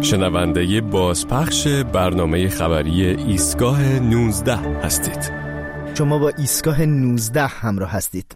شنونده بازپخش برنامه خبری ایستگاه 19 هستید. شما با ایستگاه 19 همراه هستید.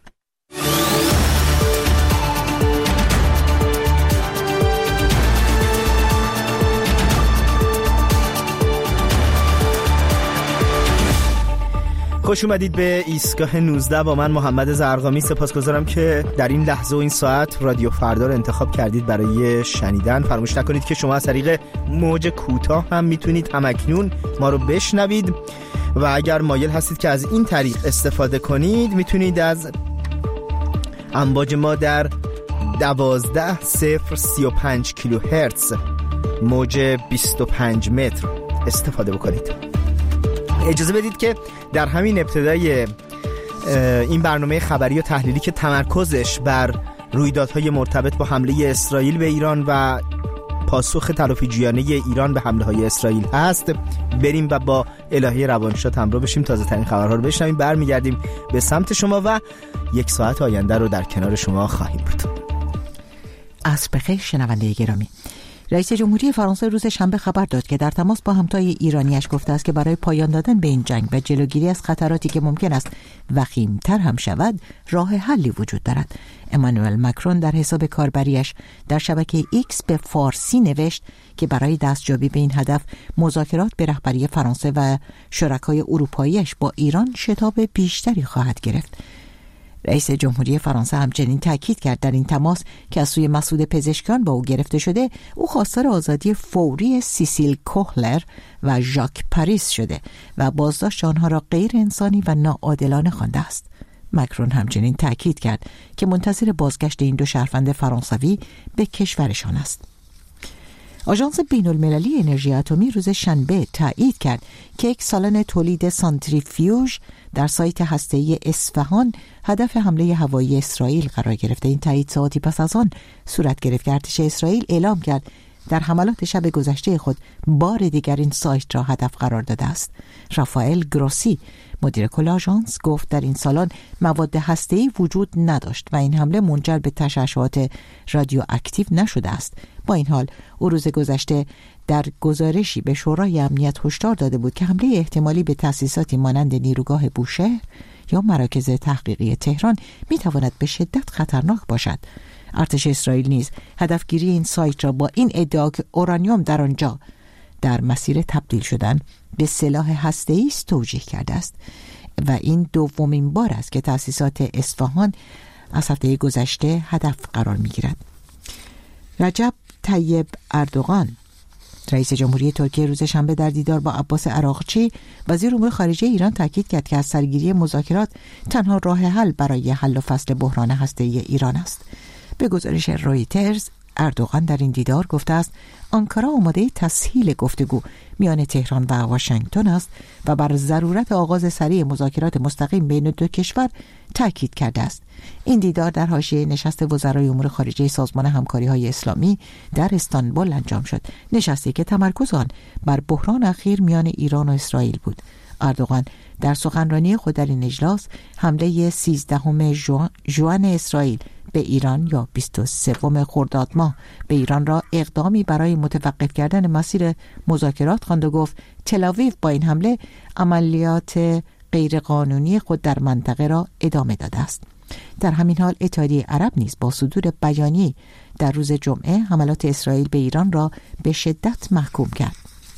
خوش اومدید به ایستگاه 19 با من محمد زرقامی. سپاسگزارم که در این لحظه و این ساعت رادیو فردا رو انتخاب کردید برای شنیدن. فراموش نکنید که شما از طریق موج کوتاه هم میتونید همکنون ما رو بشنوید و اگر مایل هستید که از این طریق استفاده کنید میتونید از امواج ما در 12035 کیلوهرتز موج 25 متر استفاده بکنید. اجازه بدید که در همین ابتدای این برنامه خبری و تحلیلی که تمرکزش بر رویدادهای مرتبط با حمله اسرائیل به ایران و پاسخ تلافی‌جویانه ایران به حمله‌های اسرائیل هست بریم و با الهی روانشاد همراه بشیم، تازه ترین خبرها رو بشنویم. برمیگردیم به سمت شما و یک ساعت آینده رو در کنار شما خواهیم بود. عصر بخیر شنونده گرامی. رئیس جمهوری فرانسه روز شنبه خبر داد که در تماس با همتای ایرانیش گفته است که برای پایان دادن به این جنگ و جلوگیری از خطراتی که ممکن است وخیم‌تر هم شود راه حلی وجود دارد. امانوئل مکرون در حساب کاربریش در شبکه ایکس به فارسی نوشت که برای دستیابی به این هدف مذاکرات به رهبری فرانسه و شرکای اروپاییش با ایران شتاب بیشتری خواهد گرفت. رئیس جمهوری فرانسه همچنین تاکید کرد در این تماس که از سوی مسئول پزشکان با او گرفته شده، او خواستار آزادی فوری سیسیل کوهلر و ژاک پاریس شده و بازداشت آنها را غیر انسانی و ناعادلانه خوانده است. مکرون همچنین تاکید کرد که منتظر بازگشت این دو شهروند فرانسوی به کشورشان است. آژانس بین‌المللی انرژی اتمی روز شنبه تایید کرد که یک سالن تولید سانتریفیوژ در سایت هسته‌ای اصفهان هدف حمله هوایی اسرائیل قرار گرفته. این تایید ساعتی پس از آن صورت گرفت که ارتش اسرائیل اعلام کرد در حملات شب گذشته خود بار دیگر این سایت را هدف قرار داده است. رافائل گروسی مدیر کل آژانس گفت در این سالن مواد هسته‌ای وجود نداشت و این حمله منجر به تشعشعات رادیواکتیو نشده است. با این حال او روز گذشته در گزارشی به شورای امنیت هشدار داده بود که حمله احتمالی به تأسیساتی مانند نیروگاه بوشهر یا مراکز تحقیقی تهران میتواند به شدت خطرناک باشد. ارتش اسرائیل نیز هدفگیری این سایت را با این ادعا که اورانیوم در آنجا در مسیر تبدیل شدن به سلاح هسته‌ای است توجیه کرده است و این دومین بار است که تأسیسات اصفهان از هفته گذشته هدف قرار می‌گیرد. رجب طیب اردوغان رئیس جمهوری ترکیه روز شنبه در دیدار با عباس عراقچی وزیر امور خارجه ایران تاکید کرد که از سرگیری مذاکرات تنها راه حل برای حل و فصل بحران هسته‌ای ایران است. به گزارش رویترز اردوغان در این دیدار گفته است آنکارا آماده تسهیل گفتگو میان تهران و واشنگتن است و بر ضرورت آغاز سریع مذاکرات مستقیم بین دو کشور تاکید کرده است. این دیدار در حاشیه نشست وزرای امور خارجه سازمان همکاری‌های اسلامی در استانبول انجام شد، نشستی که تمرکز آن بر بحران اخیر میان ایران و اسرائیل بود. اردوغان در سخنرانی خود در این اجلاس حمله 13 ژوئن اسرائیل به ایران یا 23 خرداد ماه به ایران را اقدامی برای متوقف کردن مسیر مذاکرات خواند و گفت تل‌آویو با این حمله عملیات غیرقانونی خود در منطقه را ادامه داده است. در همین حال اتحادیه عرب نیز با صدور بیانیه در روز جمعه حملات اسرائیل به ایران را به شدت محکوم کرد.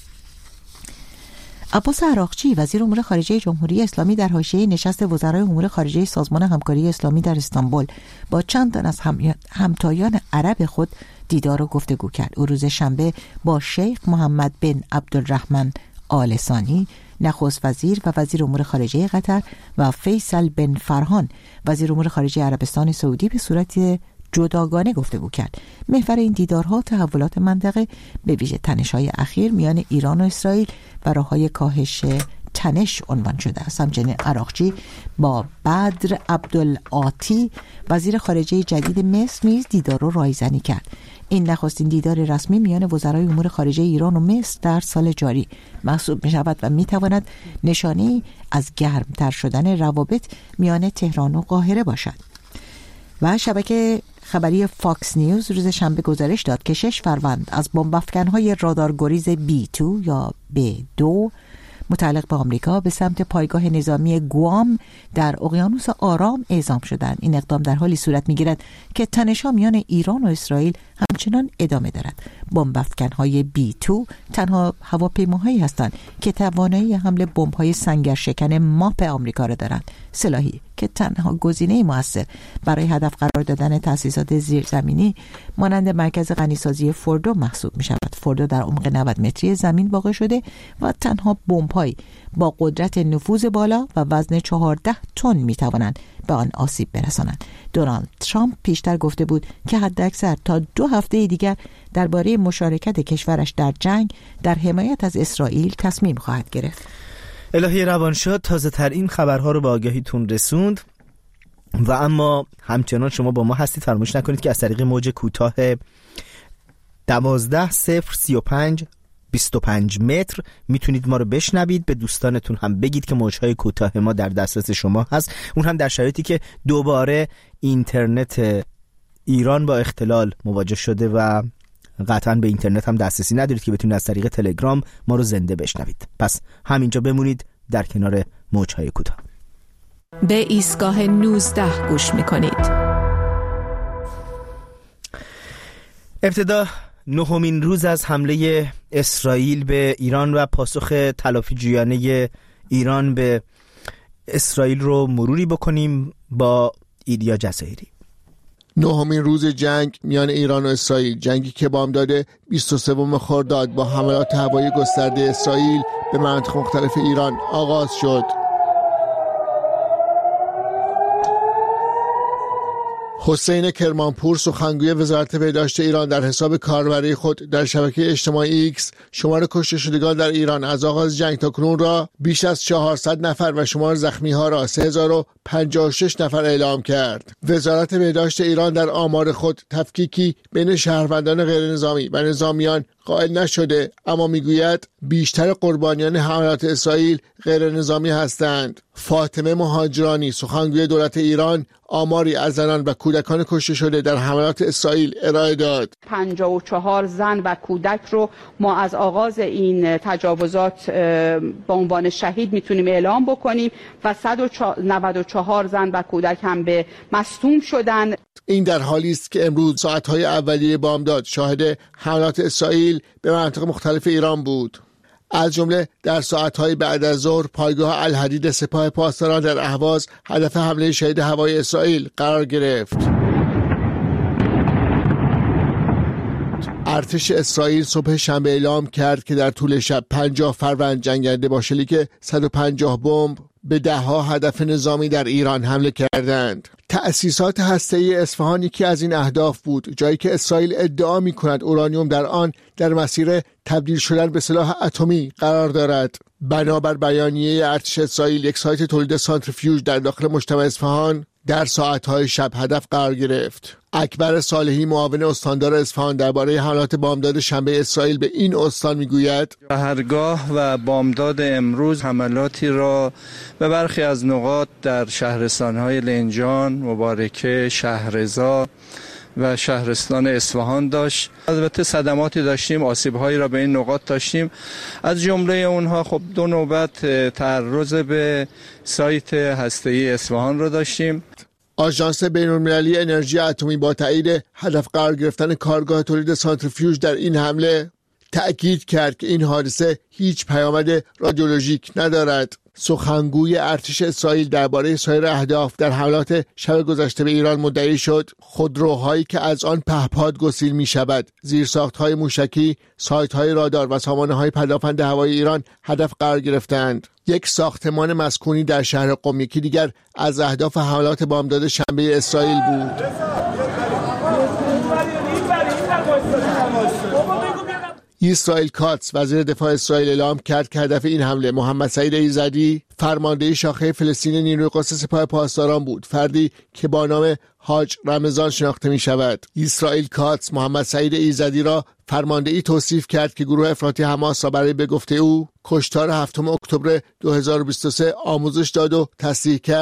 عباس عراقچی وزیر امور خارجه جمهوری اسلامی در حاشیه نشست وزرای امور خارجه سازمان همکاری اسلامی در استانبول با چند تن از همتایان عرب خود دیدار و گفتگو کرد. او روز شنبه با شیخ محمد بن عبدالرحمن آل ثانی نخست وزیر و وزیر امور خارجه قطر و فیصل بن فرهان وزیر امور خارجه عربستان سعودی به صورت جداگانه گفتگو کرد. محور این دیدارها تحولات منطقه به ویژه تنش‌های اخیر میان ایران و اسرائیل و راه‌های کاهش تنش عنوان شده است. همچنین عراقچی با بدر عبدالعاطی وزیر خارجه جدید مصر نیز دیدار را رایزنی کرد. این نخستین دیدار رسمی میان وزرای امور خارجه ایران و مصر در سال جاری محسوب می شود و می تواند نشانه‌ای از گرمتر شدن روابط میان تهران و قاهره باشد. و شبکه خبری فاکس نیوز روز شنبه گزارش داد که 6 فروند از بمب‌افکن‌های رادارگریز B2 یا B2 متعلق به آمریکا به سمت پایگاه نظامی گوام در اقیانوس آرام اعزام شدند. این اقدام در حالی صورت می‌گیرد که تنش‌ها میان ایران و اسرائیل همچنان ادامه دارد. بمب‌افکن‌های B2 تنها هواپیماهایی هستند که توانایی حمل بمب‌های سنگرشکن ماپ آمریکا را دارند، سلاحی که تنها گزینه مؤثر برای هدف قرار دادن تأسیسات زیرزمینی مانند مرکز غنیسازی فوردو محسوب می‌شود. فوردو در عمق 90 متری زمین واقع شده و تنها بمب‌هایی با قدرت نفوذ بالا و وزن 14 تن می‌توانند به آن آسیب برسانند. دونالد ترامپ پیشتر گفته بود که حداکثر تا 2 هفته دیگر درباره مشارکت کشورش در جنگ در حمایت از اسرائیل تصمیم خواهد گرفت. الهی روانشاد تازه ترین خبرها رو به آگاهیتون رسوند و اما همچنان شما با ما هستید. فراموش نکنید که از طریق موج کوتاه 12035 متر میتونید ما رو بشنوید. به دوستانتون هم بگید که موجهای کوتاه ما در دسترس شما هست، اون هم در شرایطی که دوباره اینترنت ایران با اختلال مواجه شده و قطعا به اینترنت هم دسترسی ندارید که بتونید از طریق تلگرام ما رو زنده بشنوید. پس همینجا بمونید در کنار موجهای کوتاه. به ایستگاه 19 گوش میکنید. ابتدا 9مین روز از حمله اسرائیل به ایران و پاسخ تلافی‌جویانه ایران به اسرائیل رو مروری بکنیم با ایلیا جزایری. 9مین روز جنگ میان ایران و اسرائیل، جنگی که بامداد 23 خرداد با حملات هوایی گسترده اسرائیل به مناطق مختلف ایران آغاز شد. حسین کرمانپور، سخنگوی وزارت بهداشت ایران، در حساب کاربری خود در شبکه اجتماعی ایکس شمار کشته شدگان در ایران از آغاز جنگ تا کنون را بیش از 400 نفر و شمار زخمی‌ها را 3056 نفر اعلام کرد. وزارت بهداشت ایران در آمار خود تفکیکی بین شهروندان غیر نظامی و نظامیان قائل نشده، اما میگوید بیشتر قربانیان حملات اسرائیل غیر نظامی هستند. فاطمه مهاجرانی، سخنگوی دولت ایران، آماری از زنان و کودکان کشته شده در حملات اسرائیل ارائه داد. 54 زن و کودک رو ما از آغاز این تجاوزات به عنوان شهید میتونیم اعلام بکنیم و 194 زن و کودک هم به مصدوم شدن. این در حالی است که امروز ساعت‌های اولیه بامداد شاهد حملات اسرائیل به مناطق مختلف ایران بود. از جمله در ساعت‌های بعد از ظهر پایگاه الحدید سپاه پاسداران در اهواز هدف حمله شهید هوایی اسرائیل قرار گرفت. ارتش اسرائیل صبح شنبه اعلام کرد که در طول شب 50 فروند جنگنده با شلیک 150 بمب به ده‌ها هدف نظامی در ایران حمله کردند. تأسیسات هسته‌ای اصفهان یکی از این اهداف بود، جایی که اسرائیل ادعا می‌کند اورانیوم در آن در مسیر تبدیل شدن به سلاح اتمی قرار دارد. بنابر بیانیه ارتش اسرائیل، یک سایت تولید سانتریفیوژ در داخل مجتمع اصفهان در ساعت‌های شب هدف قرار گرفت. اکبر صالحی، معاون استاندار اصفهان، درباره حملات بامداد شنبه اسرائیل به این استان میگوید: سحرگاه و بامداد امروز حملاتی را به برخی از نقاط در شهرستان‌های لنجان، مبارکه، شهرزا و شهرستان اصفهان داشت. البته صدماتی داشتیم، آسیب‌هایی را به این نقاط داشتیم. از جمله اونها خب 2 نوبت تعرض به سایت هسته‌ای اصفهان را داشتیم. آژانس بین‌المللی انرژی اتمی با تایید هدف قرار گرفتن کارگاه تولید سانتریفیوژ در این حمله تأکید کرد که این حادثه هیچ پیامد رادیولوژیک ندارد. سخنگوی ارتش اسرائیل درباره سایر اهداف در حملات شب گذشته به ایران مدعی شد خودروهایی که از آن پهپاد گسیل می شود، زیرساخت‌های موشکی، سایت‌های رادار و سامانه‌های پدافند هوایی ایران هدف قرار گرفتند. یک ساختمان مسکونی در شهر قم یکی دیگر از اهداف حملات بامداد شنبه اسرائیل بود. اسرائیل کاتس، وزیر دفاع اسرائیل، اعلام کرد که هدف این حمله محمد سعید ایزدی، فرمانده شاخه فلسطین نیروی قدس سپاه پاسداران بود، فردی که با نام حاج رمضان شناخته می شود. اسرائیل کاتس محمد سعید ایزدی را فرماندهی توصیف کرد که گروه افراطی حماس را برای به گفته او کشتار 7 اکتبر 2023 آموزش داد و تصدیق کرد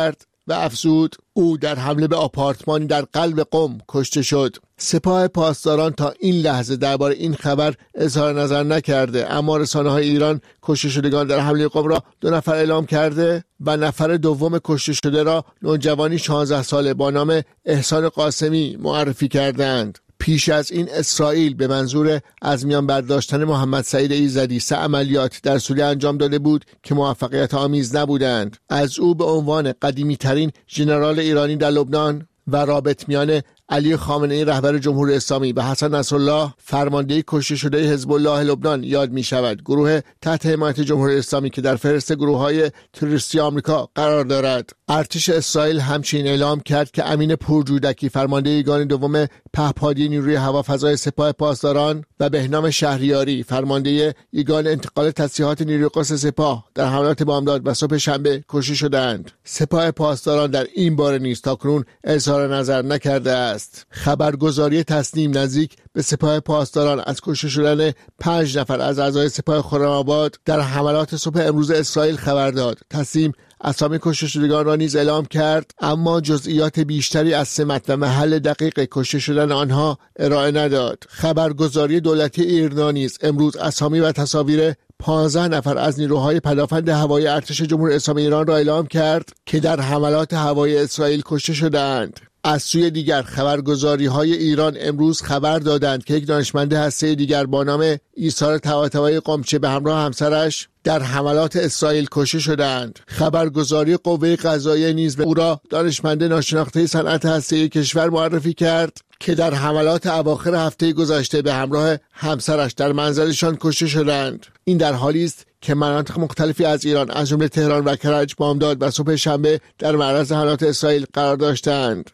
و افزود او در حمله به آپارتمانی در قلب قم کشته شد. سپاه پاسداران تا این لحظه درباره این خبر اظهار نظر نکرده، اما رسانه‌های ایران کشته شدگان در حمله قم را 2 نفر اعلام کرده و نفر دوم کشته شده را نوجوانی 16 ساله با نام احسان قاسمی معرفی کردند. پیش از این اسرائیل به منظور از میان برداشتن محمد سعید ایزدی 3 عملیات در سوریه انجام داده بود که موفقیت آمیز نبودند. از او به عنوان قدیمی ترین ژنرال ایرانی در لبنان و رابط میان علی خامنه‌ای رهبر جمهوری اسلامی و حسن نصرالله فرمانده کشته شده حزب الله لبنان یاد می شود. گروه تحت حمایت جمهوری اسلامی که در فهرست گروه‌های تروریستی آمریکا قرار دارد. ارتش اسرائیل همچنین اعلام کرد که امین پورجودکی فرمانده یگان دوم پهپادی نیروی هوافضای سپاه پاسداران و بهنام شهریاری فرمانده یگان انتقال تسلیحات نیروی قدس سپاه در حملات بامداد و صبح شنبه کشته شدند. سپاه پاسداران در این باره نیز تاکنون اظهار نظر نکرده است. خبرگزاری تسنیم نزدیک به سپاه پاسداران از کشته شدن 5 نفر از اعضای سپاه خرم‌آباد در حملات صبح امروز اسرائیل خبر داد. تسنیم اسامی کشته شدگان را نیز اعلام کرد، اما جزئیات بیشتری از سمت و محل دقیق کشته شدن آنها ارائه نداد. خبرگزاری دولتی ایرنا نیز امروز اسامی و تصاویر 15 نفر از نیروهای پدافند هوایی ارتش جمهوری اسلامی ایران را اعلام کرد که در حملات هوایی اسرائیل کشته شدند. از سوی دیگر خبرگزاری‌های ایران امروز خبر دادند که یک دانشمند هسته‌ای دیگر با نام ایثار طباطبایی قمچه به همراه همسرش در حملات اسرائیل کشته شدند. خبرگزاری قوه قضاییه نیز او را دانشمند ناشناخته صنعت هسته‌ای کشور معرفی کرد که در حملات اواخر هفته گذشته به همراه همسرش در منزلشان کشته شدند. این در حالی است که مناطق مختلفی از ایران از جمله تهران و کرج، بامداد و صبح شنبه در معرض حملات اسرائیل قرار داشتند.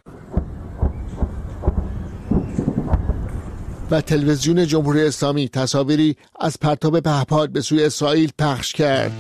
و تلویزیون جمهوری اسلامی تصاویری از پرتاب پهپاد به سوی اسرائیل پخش کرد.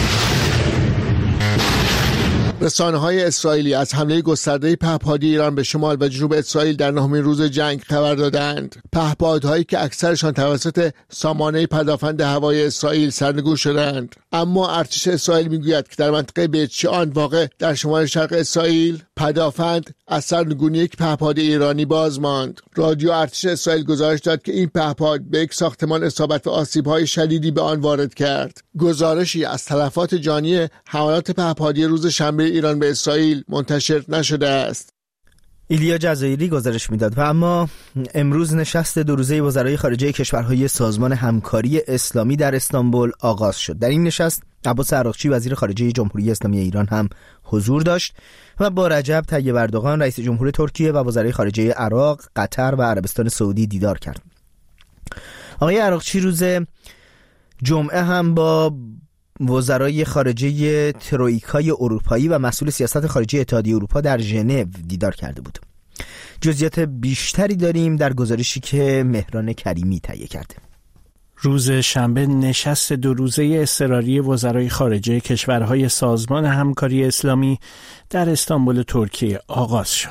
رسانه‌های اسرائیلی از حمله گسترده پهپادی ایران به شمال و جنوب اسرائیل در 9مین روز جنگ خبر دادند. پهپادهایی که اکثرشان توسط سامانه پدافند هوایی اسرائیل سرنگون شدند. اما ارتش اسرائیل میگوید که در منطقه بیت شعان واقع در شمال شرق اسرائیل پدافند از سرنگونی یک پهپاد ایرانی باز ماند. رادیو ارتش اسرائیل گزارش داد که این پهپاد به یک ساختمان اصابت و آسیب‌های شدیدی به آن وارد کرد. گزارشی از تلفات جانی حملات پهپادی روز شنبه ایران به اسرائیل منتشر نشده است. ایلیا جزایری گزارش میداد. و اما امروز نشست 2 روزه وزرای خارجه کشورهای سازمان همکاری اسلامی در استانبول آغاز شد. در این نشست عباس عراقچی وزیر خارجه جمهوری اسلامی ایران هم حضور داشت و با رجب طیب اردوغان رئیس جمهور ترکیه و وزرای خارجه عراق، قطر و عربستان سعودی دیدار کرد. آقای عراقچی روز جمعه هم با وزرای خارجه ترویکای اروپایی و مسئول سیاست خارجی اتحادیه اروپا در ژنو دیدار کرده بود. جزئیات بیشتری داریم در گزارشی که مهران کریمی تهیه کرده. روز شنبه نشست 2 روزه اضطراری وزرای خارجه کشورهای سازمان همکاری اسلامی در استانبول ترکیه آغاز شد.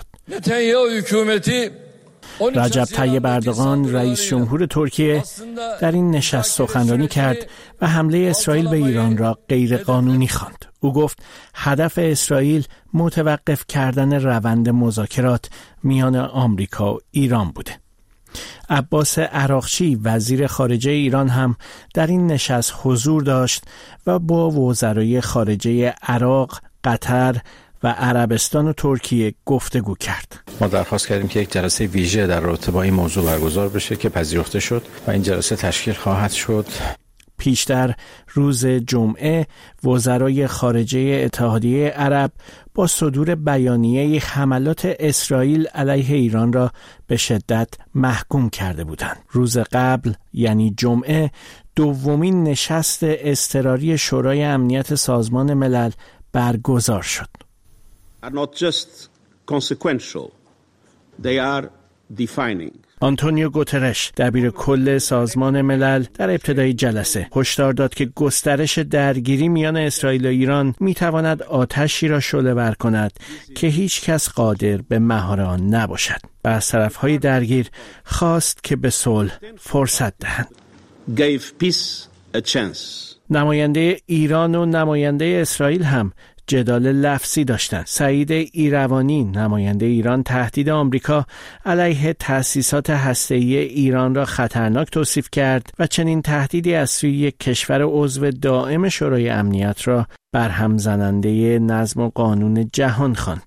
رجب طیب اردوغان رئیس جمهور ترکیه در این نشست سخنرانی کرد و حمله اسرائیل به ایران را غیر قانونی خواند. او گفت هدف اسرائیل متوقف کردن روند مذاکرات میان آمریکا و ایران بوده. عباس عراقچی وزیر خارجه ایران هم در این نشست حضور داشت و با وزرای خارجه عراق، قطر و عربستان و ترکیه گفتگو کرد. ما درخواست کردیم که یک جلسه ویژه در رابطه با این موضوع برگزار بشه که پذیرفته شد و این جلسه تشکیل خواهد شد. پیشتر روز جمعه وزرای خارجه اتحادیه عرب با صدور بیانیه حملات اسرائیل علیه ایران را به شدت محکوم کرده بودند. روز قبل یعنی جمعه 2مین نشست اضطراری شورای امنیت سازمان ملل برگزار شد. are not just consequential, they are defining. آنتونیو گوترش دبیر کل سازمان ملل در ابتدای جلسه هشدار داد که گسترش درگیری میان اسرائیل و ایران میتواند آتشی را شعله‌ور کند که هیچ کس قادر به مهار آن نباشد. و از طرف‌های درگیر خواست که به صلح فرصت دهند. Gave peace a chance. نماینده ایران و نماینده اسرائیل هم جدال لفظی داشتند. سعید ایروانی نماینده ایران تهدید آمریکا علیه تأسیسات هسته‌ای ایران را خطرناک توصیف کرد و چنین تهدیدی از سوی یک کشور عضو دائم شورای امنیت را برهم زننده نظم و قانون جهان خواند.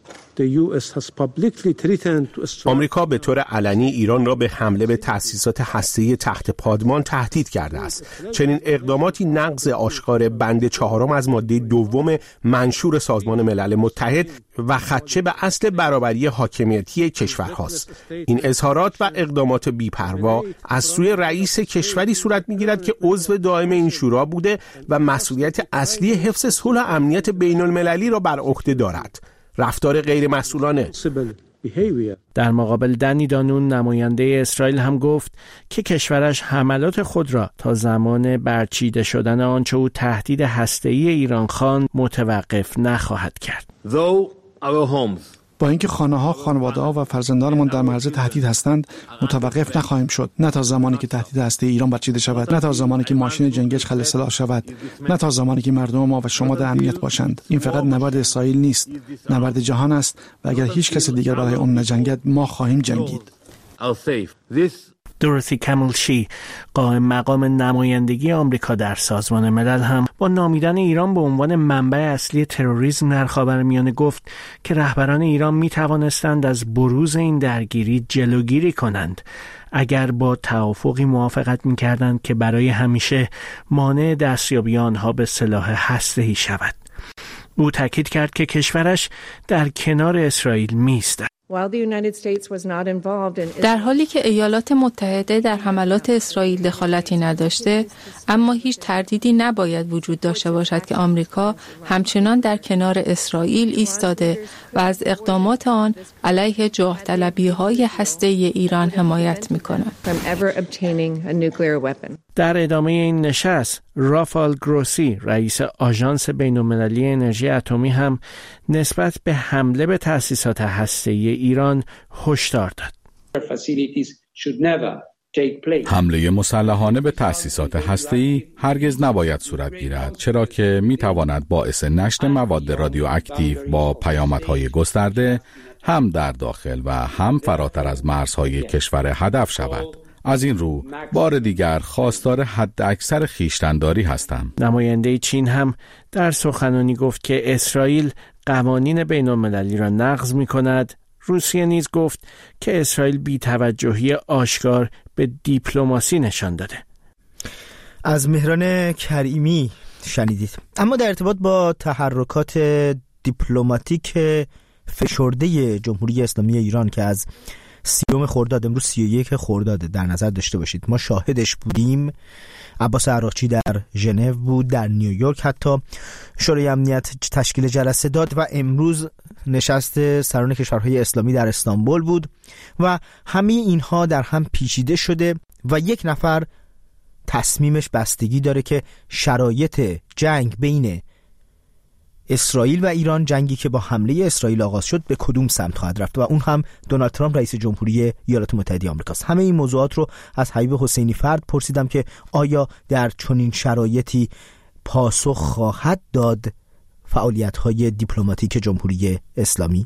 آمریکا به طور علنی ایران را به حمله به تأسیسات هسته‌ای تحت پادمان تهدید کرده است. چنین اقداماتی نقض آشکار بند 4 از ماده 2 منشور سازمان ملل متحد و خدشه به اصل برابری حاکمیتی کشورهاست. این اظهارات و اقدامات بی‌پروا از سوی رئیس کشوری صورت می‌گیرد که عضو دائم این شورا بوده و مسئولیت اصلی حفظ صلح و امنیت بین‌المللی را بر عهده دارد. رفتار غیر مسئولانه. در مقابل دنی دانون نماینده اسرائیل هم گفت که کشورش حملات خود را تا زمان برچیده شدن آنچه او تهدید هسته‌ای ایران خواند متوقف نخواهد کرد. با اینکه خانه‌ها، خانواده‌ها و فرزندانمان در معرض تهدید هستند، متوقف نخواهیم شد. نه تا زمانی که تهدید هسته ایران برچیده شود، نه تا زمانی که ماشین جنگیش خل سلاح شود، نه تا زمانی که مردم ما و شما در امنیت باشند. این فقط نبرد اسرائیل نیست، نبرد جهان است و اگر هیچ کس دیگر برای اون نجنگد، ما خواهیم جنگید. دوروتی کملشی قائم مقام نمایندگی آمریکا در سازمان ملل هم با نامیدن ایران به عنوان منبع اصلی تروریسم در خاورمیانه گفت که رهبران ایران می توانستند از بروز این درگیری جلوگیری کنند اگر با توافقی موافقت می کردند که برای همیشه مانع دستیابی آنها به سلاح هسته‌ای شود. او تاکید کرد که کشورش در کنار اسرائیل می ایستد. در حالی که ایالات متحده در حملات اسرائیل دخالتی نداشته، اما هیچ تردیدی نباید وجود داشته باشد که آمریکا همچنان در کنار اسرائیل ایستاده و از اقدامات آن علیه جاه طلبی‌های هسته‌ای ایران حمایت می‌کند. در ادامه این نشست، رافال گروسی رئیس آژانس بین‌المللی انرژی اتمی هم نسبت به حمله به تأسیسات هسته‌ای ایران هشدار داد. حمله مسلحانه به تأسیسات هسته‌ای هرگز نباید صورت گیرد، چرا که می‌تواند باعث نشر مواد رادیواکتیو با پیامدهای گسترده هم در داخل و هم فراتر از مرزهای کشور هدف شود. از این رو بار دیگر خواستار حد اکثر خویشتن‌داری هستم. نماینده چین هم در سخنرانی گفت که اسرائیل قوانین بین‌المللی را نقض می‌کند. روسیه نیز گفت که اسرائیل بی‌توجهی آشکار به دیپلماسی نشان داده. از مهران کریمی شنیدید. اما در ارتباط با تحرکات دیپلماتیک فشرده جمهوری اسلامی ایران که از 30 خرداد امروز 31 خرداد در نظر داشته باشید ما شاهدش بودیم. عباس عراقچی در ژنو بود، در نیویورک حتی شورای امنیت تشکیل جلسه داد و امروز نشست سران کشورهای اسلامی در استانبول بود و همه اینها در هم پیچیده شده و یک نفر تصمیمش بستگی داره که شرایط جنگ بین اسرائیل و ایران، جنگی که با حمله اسرائیل آغاز شد، به کدوم سمت خواهد رفت و اون هم دونالد ترامپ رئیس جمهوری ایالات متحده آمریکاست. همه این موضوعات رو از حبیب حسینی فرد پرسیدم که آیا در چنین شرایطی پاسخ خواهد داد فعالیت‌های دیپلماتیک جمهوری اسلامی؟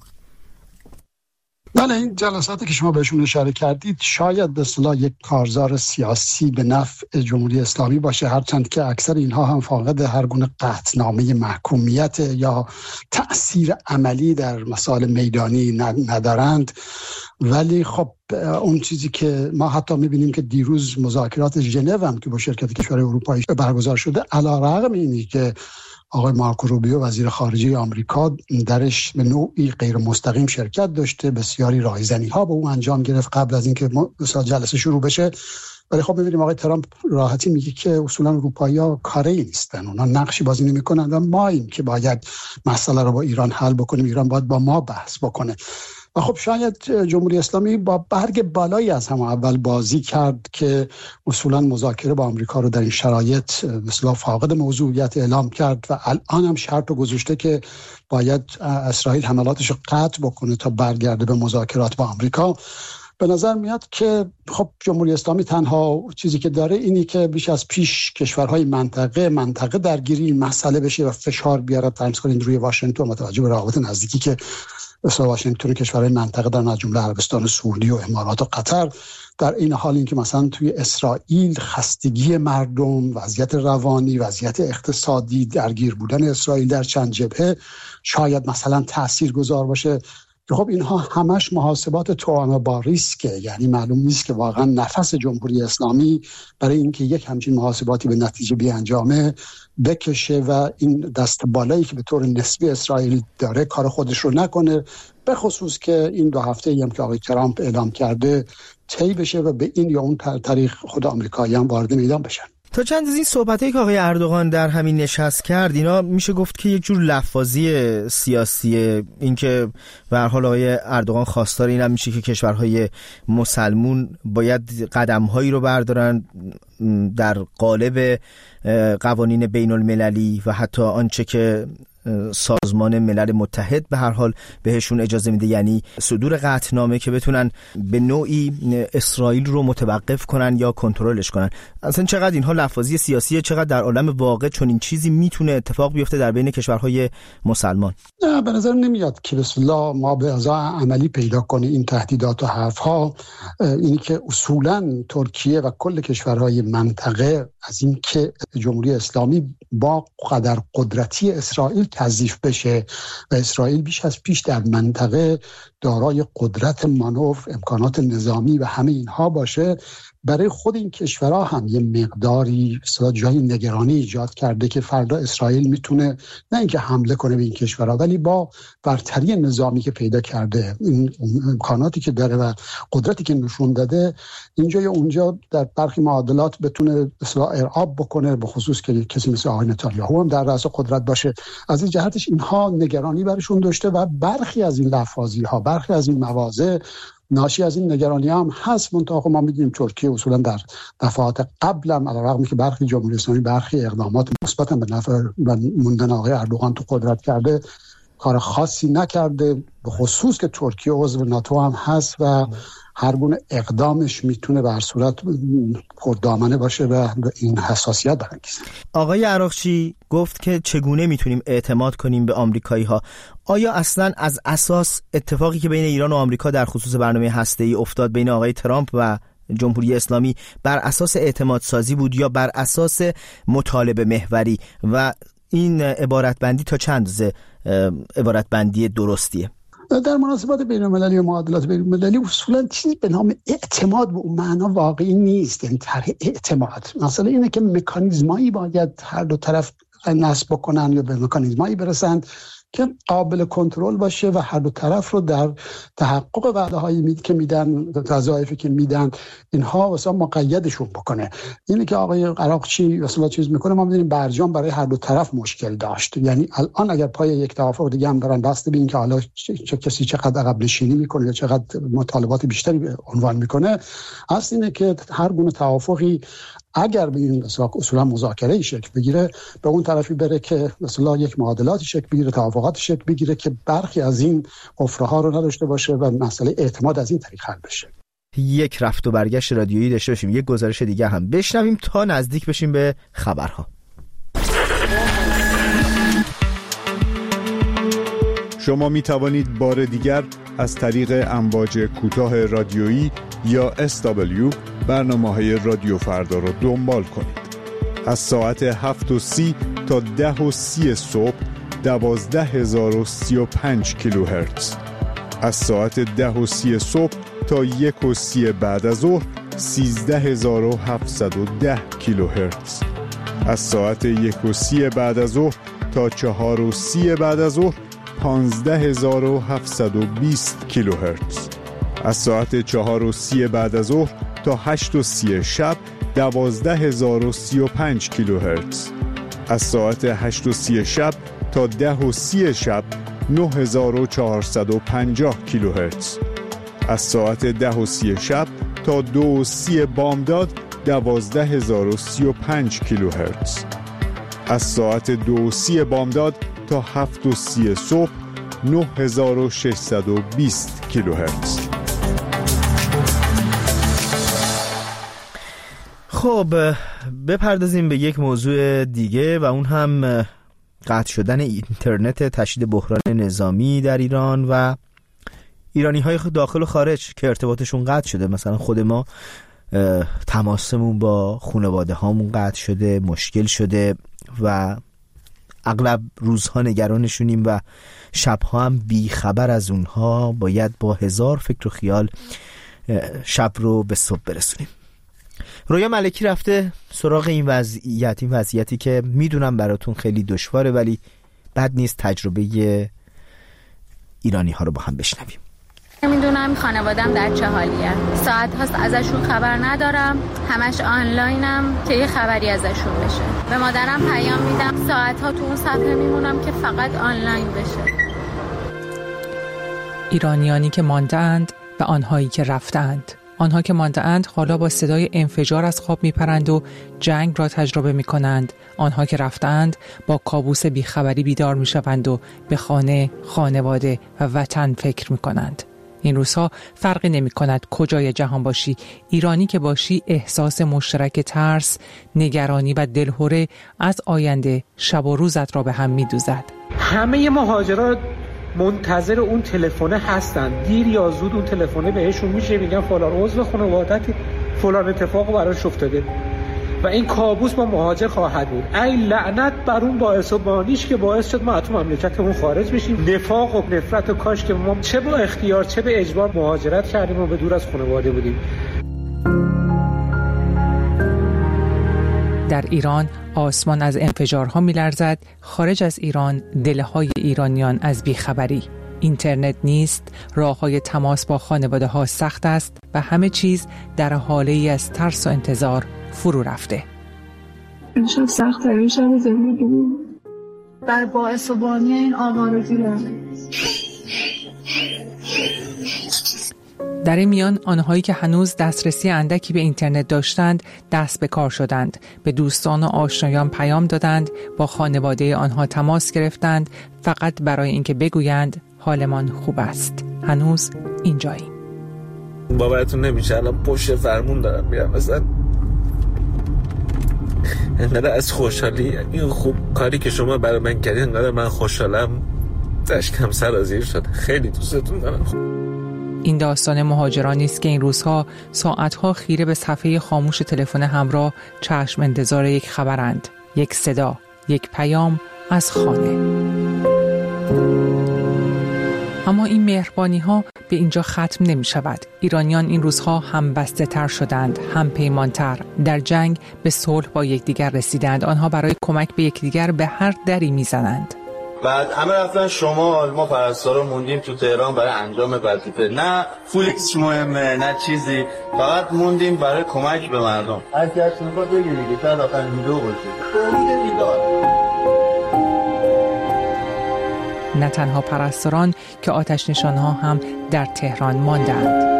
بله، این جلساتی که شما بهشون اشاره کردید شاید به اصطلاح یک کارزار سیاسی به نفع جمهوری اسلامی باشه، هرچند که اکثر اینها هم فاقد هر گونه قطعنامه محکومیت یا تأثیر عملی در مسائل میدانی ندارند. ولی خب اون چیزی که ما حتی می‌بینیم که دیروز مذاکرات ژنو هم که با شرکت کشورهای اروپایی برگزار شده، علی‌رغم اینی که آقای مارکو روبیو وزیر خارجه آمریکا درش به نوعی غیر مستقیم شرکت داشته، بسیاری رایزنی‌ها با اون انجام گرفت قبل از اینکه جلسه شروع بشه، ولی خب می‌بینیم آقای ترامپ راحتی میگه که اصولاً اروپایی‌ها کاری نیستن، اونا نقشی بازی نمی‌کنن و ماییم که باید مسئله رو با ایران حل بکنیم، ایران باید با ما بحث بکنه. و خب شاید جمهوری اسلامی با برگ بالایی از هم اول بازی کرد که اصولا مذاکره با آمریکا رو در این شرایط مثلا فاقد موضوعیت اعلام کرد و الان هم شرط رو گذاشته که باید اسرائیل حملاتش رو قطع بکنه تا برگرده به مذاکرات با آمریکا. به نظر میاد که خب جمهوری اسلامی تنها چیزی که داره اینی که بیش از پیش کشورهای منطقه درگیری این مسئله بشه و فشار بیاره فرض کنید روی واشنگتن، متوجه به روابط نزدیکی که مثلا واشنگتن کشورهای منطقه دارن از جمله عربستان سعودی و امارات و قطر. در این حال اینکه مثلا توی اسرائیل خستگی مردم، وضعیت روانی، وضعیت اقتصادی، درگیر بودن اسرائیل در چند جبهه شاید مثلا تاثیرگذار باشه که خب اینها همش محاسبات توأم با ریسکه، یعنی معلوم نیست که واقعا نفس جمهوری اسلامی برای اینکه یک همچین محاسباتی به نتیجه بیانجامه بکشه و این دست بالایی که به طور نسبی اسرائیل داره کار خودش رو نکنه، به خصوص که این 2 هفته‌ای هم که آقای ترامپ اعلام کرده طی بشه و به این یا اون طریق خود آمریکایی هم وارد میدان بشن. تا چند از این صحبتایی که آقای اردوغان در همین نشست کرد اینا میشه گفت که یک جور لفاظی سیاسیه، اینکه به هر حال آقای اردوغان خواستار اینم میشه که کشورهای مسلمون باید قدم‌هایی رو بردارن در قالب قوانین بین المللی و حتی آنچه که سازمان ملل متحد به هر حال بهشون اجازه میده، یعنی صدور قطعنامه که بتونن به نوعی اسرائیل رو متوقف کنن یا کنترلش کنن. اصلا چقدر اینها لفاظی سیاسیه، چقدر در عالم واقع چون این چیزی میتونه اتفاق بیفته در بین کشورهای مسلمان؟ نه، به نظر نمیاد که بسم الله ما به ازا عملی پیدا کنیم این تهدیدات و حرفها. اینی که اصولا ترکیه و کل کشورهای منطقه از این که جمهوری اسلامی با قدر قدرتی اسرائیل تضعیف بشه و اسرائیل بیش از پیش در منطقه دارای قدرت مانور، امکانات نظامی و همه اینها باشه، برای خود این کشورها هم یه مقداری جای نگرانی ایجاد کرده که فردا اسرائیل میتونه نه اینکه حمله کنه به این کشورها، ولی با برتری نظامی که پیدا کرده، این امکاناتی که داره و قدرتی که نشون داده، اینجا یا اونجا در برخی معادلات بتونه اصلاح ارعاب بکنه، به خصوص که کسی مثل آقای نتانیاهو هم در رأس قدرت باشه. از این جهتش اینها نگرانی برشون داشته و برخی از این لفاظی ها، برخی از این مواضع ناشی از این نگرانی هم هست. منطقه ما میدونیم ترکیه اصولا در دفعات قبل هم علیرغم که برخی جمهوری اسلامی برخی اقدامات مثبت به نفع موندن آقای اردوغان تو قدرت کرده، کار خاصی نکرده، به خصوص که ترکیه عضو ناتو هم هست و هر گونه اقدامش میتونه به هر صورت پردامنه باشه و این حساسیت برانگیزه. آقای عراقچی گفت که چگونه میتونیم اعتماد کنیم به آمریکایی ها. آیا اصلا از اساس اتفاقی که بین ایران و آمریکا در خصوص برنامه هسته‌ای افتاد بین آقای ترامپ و جمهوری اسلامی بر اساس اعتماد سازی بود یا بر اساس مطالبه محوری و این عبارتبندی تا چند اندازه عبارتبندی درستیه؟ در مناسبات بین‌المللی و معادلات بین‌المللی اصولا چیزی به نام اعتماد به اون معنا واقعی نیست. این طرح اعتماد مثلا اینه که مکانیزمایی باید هر دو طرف نصب بکنن یا به مکانیزمایی برسند که قابل کنترل باشه و هر دو طرف رو در تحقق وعده‌هایی که میدن، وظایفی که میدن، اینها واسه مقیدشون بکنه. اینه که آقای عراقچی مثلا چیز میکنه، ما می‌بینیم برجام برای هر دو طرف مشکل داشت. یعنی الان اگر پای یک توافق دیگه هم برن بسته به این که حالا چه کسی چقدر عقب نشینی میکنه یا چقدر مطالبات بیشتری عنوان میکنه، اصل اینه که هر گونه توافقی اگر به این اصولا مذاکره شکل بگیره، به اون طرفی بره که مثلا یک معادلاتی شکل بگیره، توافقات شکل بگیره که برخی از این حفره‌ها رو نداشته باشه و مسئله اعتماد از این طریق حل بشه. یک رفت و برگشت رادیویی داشته باشیم، یک گزارش دیگه هم بشنویم تا نزدیک بشیم به خبرها. شما می توانید بار دیگر از طریق امواج کوتاه رادیویی یا SW برنامه‌های رادیو فردا را دنبال کنید. از ساعت 7:30 تا 10:30 صبح 12035 کیلوهرتز. از ساعت 10:30 صبح تا 1:30 بعد از ظهر 13710 کیلوهرتز. از ساعت 1:30 بعد از ظهر تا 4:30 بعد از ظهر 15720 کیلوهرتز. از ساعت 4:30 بعد از ظهر تا 8:30 شب 12035 کیلوهرتز. از ساعت 8:30 شب تا 10:30 شب 9450 کیلوهرتز. از ساعت 10:30 شب تا 2:30 بامداد 12035 کیلوهرتز. از ساعت 2:30 بامداد تا 7:30 صبح 9620 کیلوهرتز. خب بپردازیم به یک موضوع دیگه و اون هم قطع شدن اینترنت، تشدید بحران نظامی در ایران و ایرانی‌های داخل و خارج که ارتباطشون قطع شده. مثلا خود ما تماسمون با خانواده هامون قطع شده، مشکل شده و اغلب روزها نگرانشونیم و شبها هم بی خبر از اونها، باید با هزار فکر و خیال شب رو به صبح برسونیم. رویا ملکی رفته سراغ این وضعیتی که میدونم براتون خیلی دشواره ولی بد نیست تجربه ایرانی ها رو با هم بشنویم. نمیدونم خانوادم در چه حالیه، ساعت هاست ازشون خبر ندارم، همش آنلاینم که یه خبری ازشون بشه. به مادرم پیام میدم، ساعت ها تو اون صفحه میمونم که فقط آنلاین بشه. ایرانیانی که ماندند و آنهایی که رفتند. آنها که مانده‌اند حالا با صدای انفجار از خواب میپرند و جنگ را تجربه میکنند. آنها که رفتند با کابوس بیخبری بیدار میشوند و به خانه، خانواده و وطن فکر میکنند. این روزها فرقی نمیکند کجای جهان باشی، ایرانی که باشی احساس مشترک ترس، نگرانی و دلهره از آینده شب و روزت را به هم میدوزد. همه مهاجرات منتظر اون تلفنه هستن، دیر یا زود اون تلفنه بهشون میشه، میگن فلان عضو خانواده‌ت فلان اتفاق براش افتاده و این کابوس با مهاجر خواهد بود. ای لعنت بر اون باعث و بانیش که باعث شد ما از مملکتمون خارج بشیم. نفاق و نفرت و کاش که ما چه با اختیار چه به اجبار مهاجرت کردیم و به دور از خانواده بودیم. در ایران آسمان از انفجارها می‌لرزد، خارج از ایران دلهای ایرانیان از بیخبری. اینترنت نیست، راه‌های تماس با خانواده‌ها سخت است و همه چیز در حاله‌ای از ترس و انتظار فرو رفته. این شب سخت‌ترین شب زندگی‌ام. بر باعث و بانی این آوارگی در این میان آنهایی که هنوز دسترسی اندکی به اینترنت داشتند دست به کار شدند، به دوستان و آشنایان پیام دادند، با خانواده آنها تماس گرفتند فقط برای اینکه بگویند حالمان خوب است، هنوز اینجاییم. باورتون نمیشه الان پشت فرمون دارم میرم، مثلا انقدر از خوشحالی این خوب کاری که شما برای من کردید انقدر من خوشحالم اشکم سرازیر شد. خیلی دوستتون دارم. این داستان مهاجرانی است که این روزها ساعتها خیره به صفحه خاموش تلفن همراه چشم انتظار یک خبرند، یک صدا، یک پیام از خانه. اما این مهربانی ها به اینجا ختم نمی شود. ایرانیان این روزها هم بسته تر شدند، هم پیمانتر. در جنگ به صلح با یکدیگر رسیدند. آنها برای کمک به یکدیگر به هر دری می زنند. بعد همه رفتن شمال، ما پرستارا موندیم تو تهران برای انجام وظیفه. نه پولش مهمه نه چیزی، فقط موندیم برای کمک به مردم. هر کی هست میخواد بگه دیگه، تا آخرین ویدیو باشه. نه تنها پرستاران که آتش نشانها هم در تهران ماندند.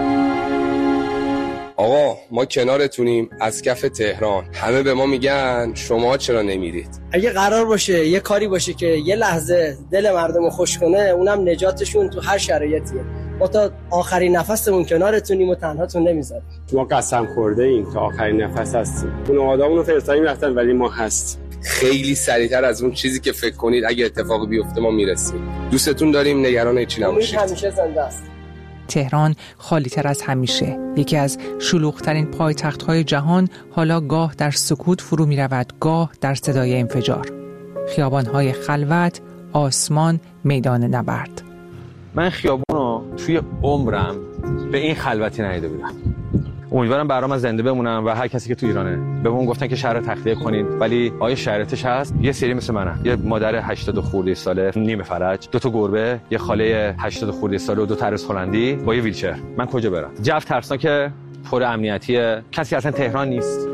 آقا ما کنارتونیم از کف تهران، همه به ما میگن شما چرا نمیرید؟ اگه قرار باشه یه کاری باشه که یه لحظه دل مردم رو خوش کنه، اونم نجاتشون تو هر شرایطیه. ما تا آخرین نفسمون کنارتونیم و تنهاتون نمیذاریم. ما قسم خورده ایم تا آخرین نفس هستیم. اون آدممون رو فرستادیم رفتن ولی ما هست. خیلی سریعتر از اون چیزی که فکر کنید اگه اتفاقی بیفته ما میرسیم. دوستتون داریم، نگران هیچی نباشید. همیشه زنده است. تهران خالی تر از همیشه، یکی از شلوغ‌ترین پایتخت‌های جهان، حالا گاه در سکوت فرو می‌رود، گاه در صدای انفجار. خیابان‌های خلوت، آسمان، میدان نبرد. من خیابونو توی عمرم به این خلوتی ندیده بودم. امیدوارم برام از زنده بمونم و هر کسی که تو ایرانه بهمون گفتن که شهر تخلیه کنید، ولی آیا شرطش هست؟ یه سری مثل منم، یه مادر 80 خورده ساله نیمه فرج، دو تا گربه، یه خاله 80 خورده ساله و دو تا عروس هلندی با یه ویلچر. من کجا برم؟ جو ترسناکه، پر امنیتیه، کسی اصلا تهران نیست.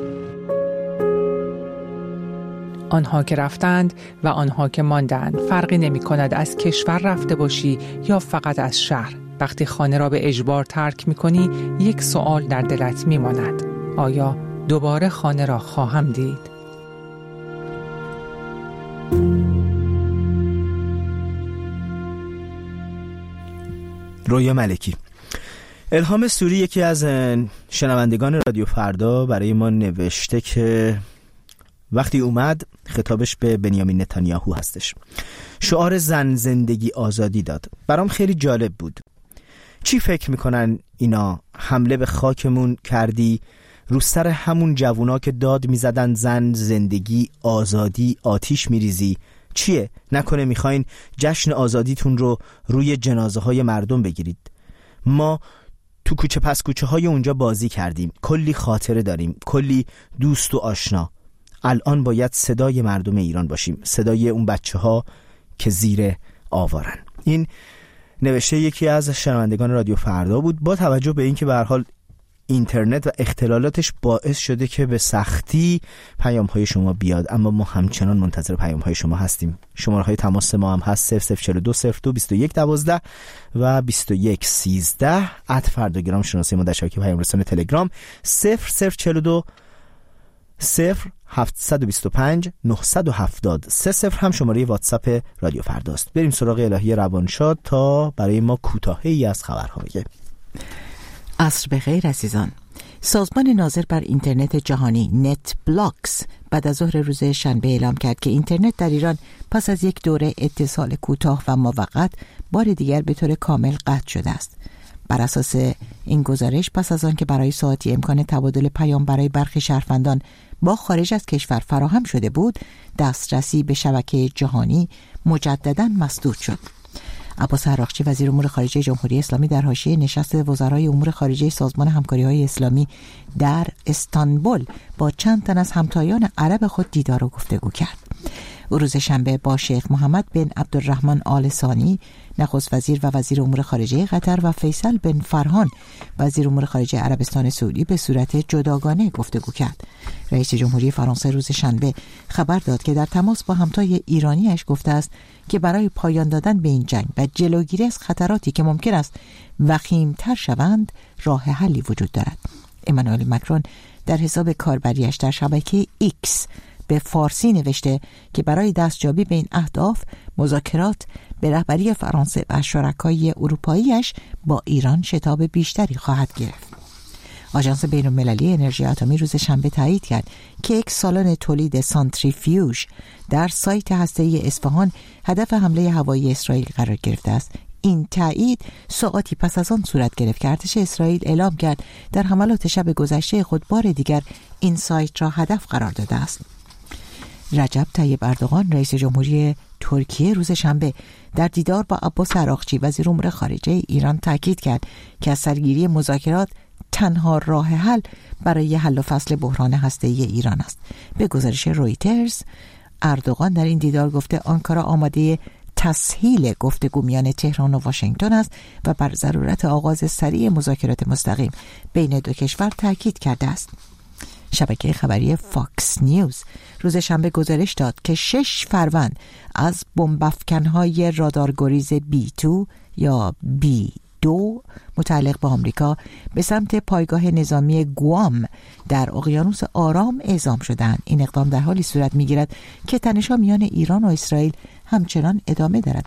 آنها که رفتند و آنها که ماندند فرقی نمی‌کند از کشور رفته باشی یا فقط از شهر. وقتی خانه را به اجبار ترک می‌کنی، یک سوال در دلت می‌ماند: آیا دوباره خانه را خواهم دید؟ رویا ملکی. الهام سوری یکی از شنوندگان رادیو فردا برای ما نوشته که وقتی اومد خطابش به بنیامین نتانیاهو هستش، شعار زن زندگی آزادی داد. برام خیلی جالب بود. چی فکر میکنن اینا؟ حمله به خاکمون کردی، رو سر همون جوونا که داد میزدن زن زندگی آزادی آتیش میریزی. چیه؟ نکنه میخواین جشن آزادیتون رو روی جنازه های مردم بگیرید؟ ما تو کوچه پس کوچه های اونجا بازی کردیم، کلی خاطره داریم، کلی دوست و آشنا. الان باید صدای مردم ایران باشیم، صدای اون بچه ها که زیر آوارن. این نوشته یکی از شنوندگان رادیو فردا بود. با توجه به اینکه به هر حال اینترنت و اختلالاتش باعث شده که به سختی پیام های شما بیاد، اما ما همچنان منتظر پیام های شما هستیم. شماره های تماس ما هم هست 0042 02 21 12 و 21 13. @فرداگرام شناسه ما در شبکه پیام رسان تلگرام 0042 0725 970 30 هم شماره واتساپ رادیو فرداست. بریم سراغ الهی روانشاد تا برای ما کوتاهی از خبرهای. عصر بخیر عزیزان. سازمان ناظر بر اینترنت جهانی نت بلاکس بعد از ظهر روز شنبه اعلام کرد که اینترنت در ایران پس از یک دوره اتصال کوتاه و موقت بار دیگر به طور کامل قطع شده است. بر اساس این گزارش پس از آن که برای ساعتی امکان تبادل پیام برای برخی شهروندان با خارج از کشور فراهم شده بود، دسترسی به شبکه جهانی مجدداً مسدود شد. عباس عراقچی وزیر امور خارجه جمهوری اسلامی در حاشیه نشست وزرای امور خارجه سازمان همکاری‌های اسلامی در استانبول با چند تن از همتایان عرب خود دیدار و گفتگو کرد. او روز شنبه با شیخ محمد بن عبدالرحمن آل ثانی نخست وزیر و وزیر امور خارجه قطر و فیصل بن فرحان وزیر امور خارجه عربستان سعودی به صورت جداگانه گفتگو کرد. رئیس جمهوری فرانسه روز شنبه خبر داد که در تماس با همتای ایرانیش گفته است که برای پایان دادن به این جنگ و جلوگیری از خطراتی که ممکن است وخیم‌تر شوند راه حلی وجود دارد. امانوئل مکرون در حساب کاربریش در شبکه ایکس به فارسی نوشته که برای دستیابی به این اهداف مذاکرات به رهبری فرانسه و شرکای اروپاییش با ایران شتاب بیشتری خواهد گرفت. آژانس بین‌المللی انرژی اتمی روز شنبه تایید کرد که یک سالن تولید سانتریفیوژ در سایت هسته‌ای اصفهان هدف حمله هوایی اسرائیل قرار گرفته است. این تایید ساعاتی پس از آن صورت گرفت که ارتش اسرائیل اعلام کرد در حملات شب گذشته خود بار دیگر این سایت را هدف قرار داده است. رجب طیب اردوغان رئیس جمهوری ترکیه روز شنبه در دیدار با عباس عراقچی وزیر امور خارجه ایران تاکید کرد که از سرگیری مذاکرات تنها راه حل برای حل و فصل بحران هسته‌ای ایران است. به گزارش رویترز اردوغان در این دیدار گفته آنکارا آماده تسهیل گفتگو میان تهران و واشنگتن است و بر ضرورت آغاز سریع مذاکرات مستقیم بین دو کشور تاکید کرده است. شبکه خبری فاکس نیوز روز شنبه گزارش داد که 6 فروند از بمب‌افکن‌های رادارگریز B2 یا B2 متعلق به آمریکا به سمت پایگاه نظامی گوام در اقیانوس آرام اعزام شدند. این اقدام در حالی صورت می‌گیرد که تنش‌ها میان ایران و اسرائیل همچنان ادامه دارد.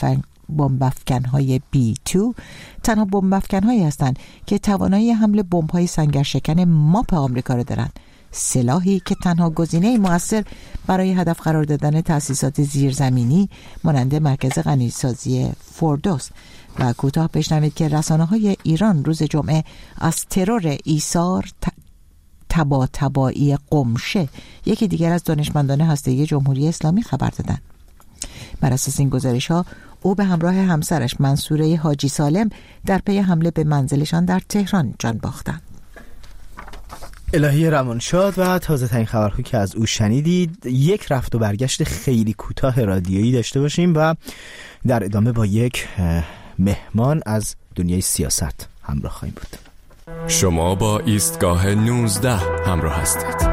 بمب‌افکن‌های B2 تنها بمب‌افکن‌هایی هستند که توانایی حمل بمب‌های سنگرشکن ماپ آمریکا را دارند. سلاحی که تنها گزینه مؤثر برای هدف قرار دادن تأسیسات زیرزمینی مانند مرکز غنیسازی فوردوس. و کوتاه بشنوید که رسانه‌های ایران روز جمعه از ترور ایثار طباطبایی قمشه یکی دیگر از دانشمندان هسته‌ای جمهوری اسلامی خبر دادند. بر اساس این گزارش‌ها او به همراه همسرش منصوره حاجی سالم در پی حمله به منزلشان در تهران جان باختند. الهی روانشاد و تازه ترین خبرهایی که از او شنیدید. یک رفت و برگشت خیلی کوتاه رادیویی داشته باشیم و در ادامه با یک مهمان از دنیای سیاست همراه خواهیم بود. شما با ایستگاه 19 همراه هستید.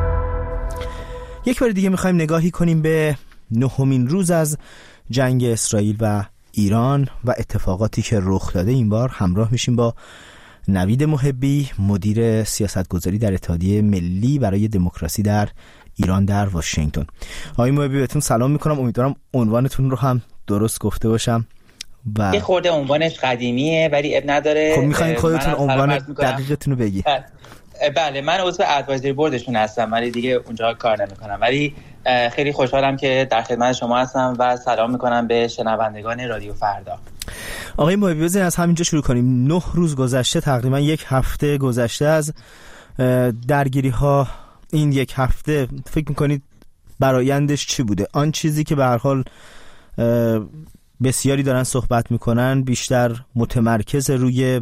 یک بار دیگه میخوایم نگاهی کنیم به 9مین روز از جنگ اسرائیل و ایران و اتفاقاتی که رخ داده. این بار همراه میشیم با نوید محبی، مدیر سیاستگذاری در اتحادیه ملی برای دموکراسی در ایران در واشنگتن. آقای محبی بهتون سلام میکنم، امیدوارم عنوانتون رو هم درست گفته باشم. یه خورده عنوانش قدیمیه ولی اب نداره. خب میخواین خودتون عنوان دقیقتون رو بگی؟ بله من عضو ادوایزری بوردشون هستم ولی دیگه اونجا کار نمیکنم، ولی خیلی خوشحالم که در خدمت شما هستم و سلام میکنم به شنوندگان رادیو فردا. آقای محبی بزنین از همینجا شروع کنیم. 9 روز گذشته، تقریبا 1 هفته گذشته از درگیری ها. این 1 هفته فکر میکنید برآیندش چی بوده؟ آن چیزی که به هر حال بسیاری دارن صحبت میکنن بیشتر متمرکز روی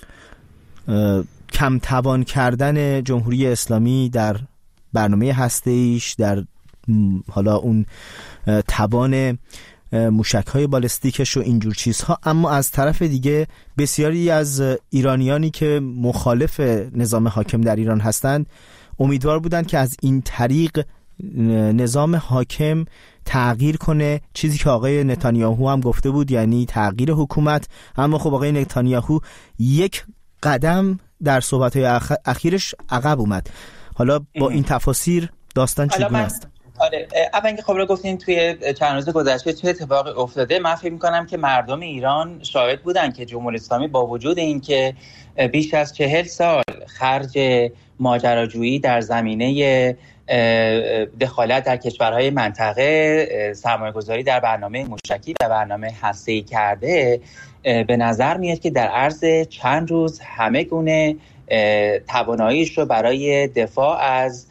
کم توان کردن جمهوری اسلامی در برنامه هسته‌ایش، در حالا اون توان موشک‌های بالستیکش و اینجور چیزها. اما از طرف دیگه بسیاری از ایرانیانی که مخالف نظام حاکم در ایران هستند امیدوار بودند که از این طریق نظام حاکم تغییر کنه، چیزی که آقای نتانیاهو هم گفته بود، یعنی تغییر حکومت. اما خب آقای نتانیاهو 1 قدم در صحبت‌های اخیرش عقب اومد. حالا با این تفاسیر داستان چگونه است؟ آره، اول اینکه خب گفتین توی چند روز گذشته چه اتفاقی افتاده. من فکر می‌کنم که مردم ایران شاهد بودن که جمهوری اسلامی با وجود اینکه بیش از 40 سال خرج ماجراجویی در زمینه دخالت در کشورهای منطقه، سرمایه‌گذاری در برنامه موشکی و برنامه هسته‌ای کرده، به نظر میاد که در عرض چند روز همه گونه تواناییش رو برای دفاع از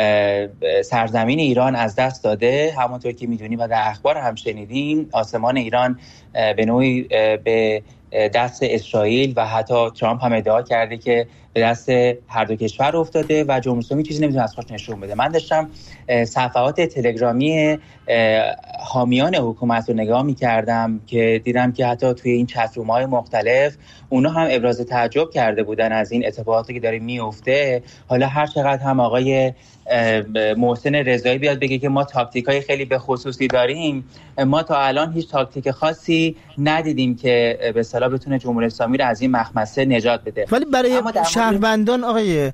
سرزمین ایران از دست داده. همونطور که میدونیم و در اخبار هم شنیدیم، آسمان ایران به نوعی به دست اسرائیل و حتی ترامپ هم ادعا کرده که به دست هر دو کشور افتاده و جمهوری اسلامی چیزی نمیتونه از خودش نشون بده. من داشتم صفحات تلگرامی حامیان حکومت رو نگاه میکردم که دیدم که حتی توی این چتروم‌های مختلف اونا هم ابراز تعجب کرده بودن از این اتفاقاتی که داره میفته. حالا هر چقدر هم آقای محسن رضایی بیاد بگه که ما تاکتیکای خیلی به خصوصی داریم، ما تا الان هیچ تاکتیک خاصی ندیدیم که به اصطلاح بتونه جمهوری اسلامی رو از این مخمسه نجات بده. ولی برای شهروندان آقای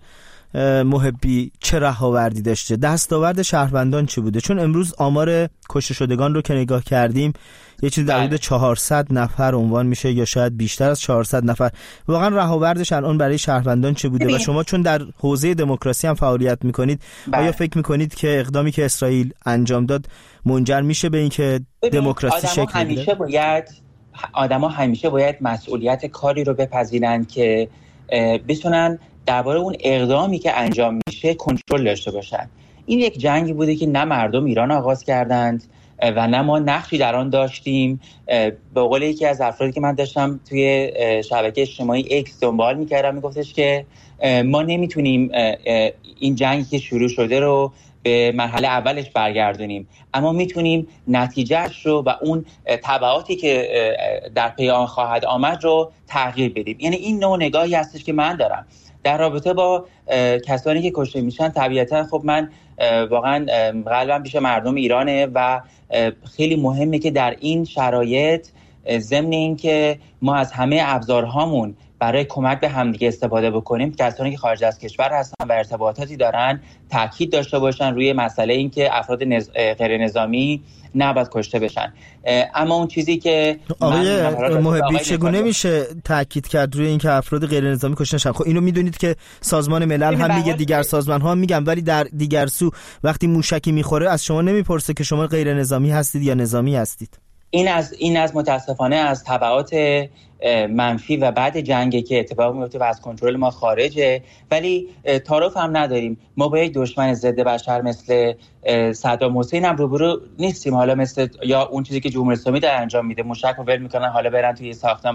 محبی چه رهاوردی داشته؟ دستاورد شهروندان چه بوده؟ چون امروز آمار کشته شدگان رو که نگاه کردیم یه چیز در حدود 400 نفر عنوان میشه یا شاید بیشتر از 400 نفر. واقعا رهاوردش الان برای شهروندان چه بوده؟ و شما چون در حوزه دموکراسی هم فعالیت میکنید، آیا فکر میکنید که اقدامی که اسرائیل انجام داد منجر میشه به اینکه دموکراسی شکل بگیره؟ آدما همیشه باید مسئولیت کاری رو بپذیرن که بتونن درباره اون اقدامی که انجام میشه کنترل داشته باشن. این یک جنگی بوده که نه مردم ایران آغاز کردند و نه ما نقشی در آن داشتیم. به قول یکی از افرادی که من داشتم توی شبکه اجتماعی ایکس دنبال میکردم میگفتش که ما نمیتونیم این جنگی که شروع شده رو به مرحله اولش برگردونیم، اما میتونیم نتیجهش رو و اون تبعاتی که در پی آن خواهد آمد رو تغییر بدیم. یعنی این نوع نگاهی هستش که من دارم در رابطه با کسانی که کشته میشن. طبیعتا خب من واقعا قلبم پیش مردم ایرانه و خیلی مهمه که در این شرایط ضمن این که ما از همه ابزارهامون برای کمک به همدیگه استفاده بکنیم، کسانی که خارج از کشور هستن و ارتباطاتی دارن تاکید داشته باشن روی مسئله این که افراد غیر نظامی نباید کشته بشن. اما اون چیزی که آقای محبی چگونه میشه تاکید کرد روی این که افراد غیر نظامی کشته نشن؟ خب اینو میدونید که سازمان ملل هم میگه، دیگر سازمان ها میگن، ولی در دیگر سو وقتی موشکی میخوره از شما نمیپرسه که شما غیر نظامی هستید یا نظامی هستید. این از متاسفانه از تبعات منفی و بعد جنگی که اتفاق میفته و از کنترل ما خارجه. ولی تعارف هم نداریم. ما با یک دشمن ضد بشر مثل صدام حسین هم روبرو نیستیم. حالا مثل یا اون چیزی که جمهوری اسلامی داره انجام میده، موشک رو ول میکنن، حالا برن توی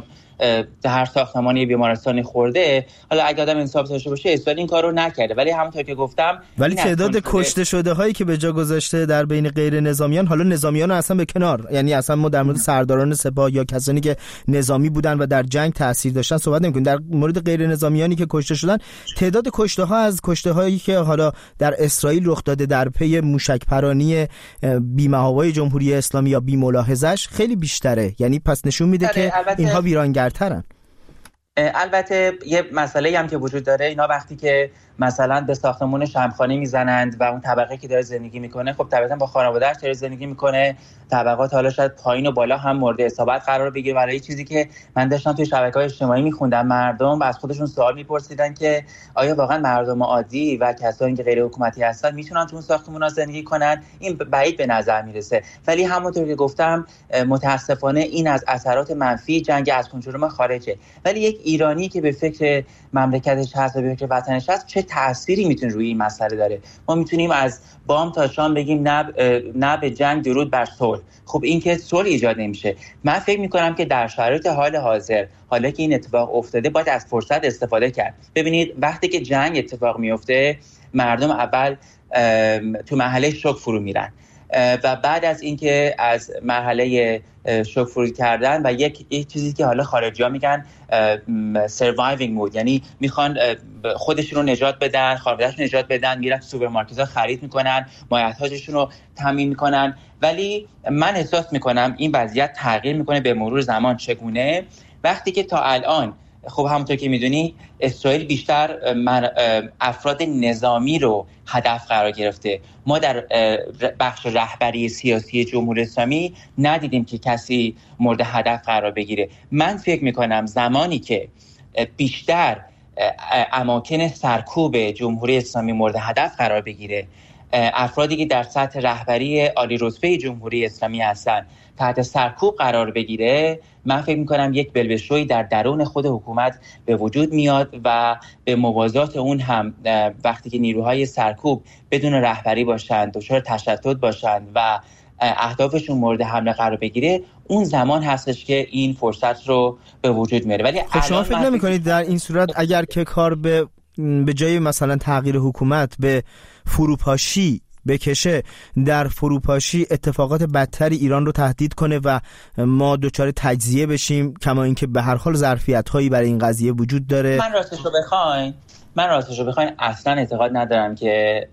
هر ساختمانی بیمارستانی خورده. حالا اگه آدم انصاف داشته باشه اسرائیل این کارو نکرده. ولی همونطور که گفتم، ولی تعداد کشته شده هایی که به جا گذاشته در بین غیر نظامیان، حالا نظامیان رو اصلا به کنار، یعنی اصلا ما در مورد سرداران سپاه یا کسانی که نظامی بودن و در جنگ تاثیر داشتن صحبت نمی‌کنیم. در مورد غیر نظامیانی که کشته شدن، تعداد کشته ها از کشته هایی که حالا در اسرائیل رخ داده در پی موشک پرانی بی‌محابای جمهوری اسلامی یا بی ملاحظه‌اش خیلی بیشتره. یعنی پس نشون میده که اینها ویرانگرترن. البته یه مسئله هم که وجود داره، اینا وقتی که مثلا به ساختمون شمخانه میزنند و اون طبقه که داره زندگی میکنه خب طبعا با خانواده‌اش داره زندگی میکنه، طبقات حالا شاید پایین و بالا هم مورد اصابت قرار بگیره. برای چیزی که من داشتم توی شبکه‌های اجتماعی میخوندم، مردم از خودشون سوال میپرسیدن که آیا واقعا مردم عادی و کسانی که غیر حکومتی هستن میتونن تو اون ساختمونا زندگی کنن؟ این بعید به نظر میرسه. ولی همونطور که گفتم متاسفانه این از اثرات منفی جنگ از کنترل ما خارجه. ولی یک ایرانی که به فکر مملکتش هست و به فکر وطنش هست چه تأثیری میتونه روی این مسئله داره؟ ما میتونیم از بام تا شام بگیم نه به جنگ، درود بر صلح. خب این که صلح ایجاد نمیشه. من فکر میکنم که در شرایط حال حاضر، حالا که این اتفاق افتاده، باید از فرصت استفاده کرد. ببینید وقتی که جنگ اتفاق میفته مردم اول تو مرحله شوک فرو میرن و بعد از اینکه از مرحله شوک فرو کردن و یک چیزی که حالا خارجی‌ها میگن surviving mode، یعنی میخوان خودشون رو نجات بدن، خانواده‌شون نجات بدن، میرن تو سوپرمارکت‌ها خرید میکنن، مایحتاجشون رو تامین میکنن. ولی من احساس میکنم این وضعیت تغییر میکنه به مرور زمان. چگونه؟ وقتی که تا الان خب همونطور که میدونی اسرائیل بیشتر افراد نظامی رو هدف قرار گرفته. ما در بخش رهبری سیاسی جمهوری اسلامی ندیدیم که کسی مورد هدف قرار بگیره. من فکر میکنم زمانی که بیشتر اماکن سرکوب جمهوری اسلامی مورد هدف قرار بگیره، افرادی که در سطح رهبری عالی رتبه جمهوری اسلامی هستن تحت سرکوب قرار بگیره، من فکر میکنم یک بلبشویی در درون خود حکومت به وجود میاد و به موازات اون هم وقتی که نیروهای سرکوب بدون رهبری باشند، دچار تشتت باشند و اهدافشون مورد حمله قرار بگیره، اون زمان هستش که این فرصت رو به وجود میاره. ولی شما فکر نمی‌کنید در این صورت اگر که کار به جای مثلا تغییر حکومت به فروپاشی بکشه، در فروپاشی اتفاقات بدتری ایران رو تهدید کنه و ما دچار تجزیه بشیم، کما اینکه به هر حال ظرفیت‌هایی برای این قضیه وجود داره؟ من راستش رو بخواین اصلا اعتقاد ندارم که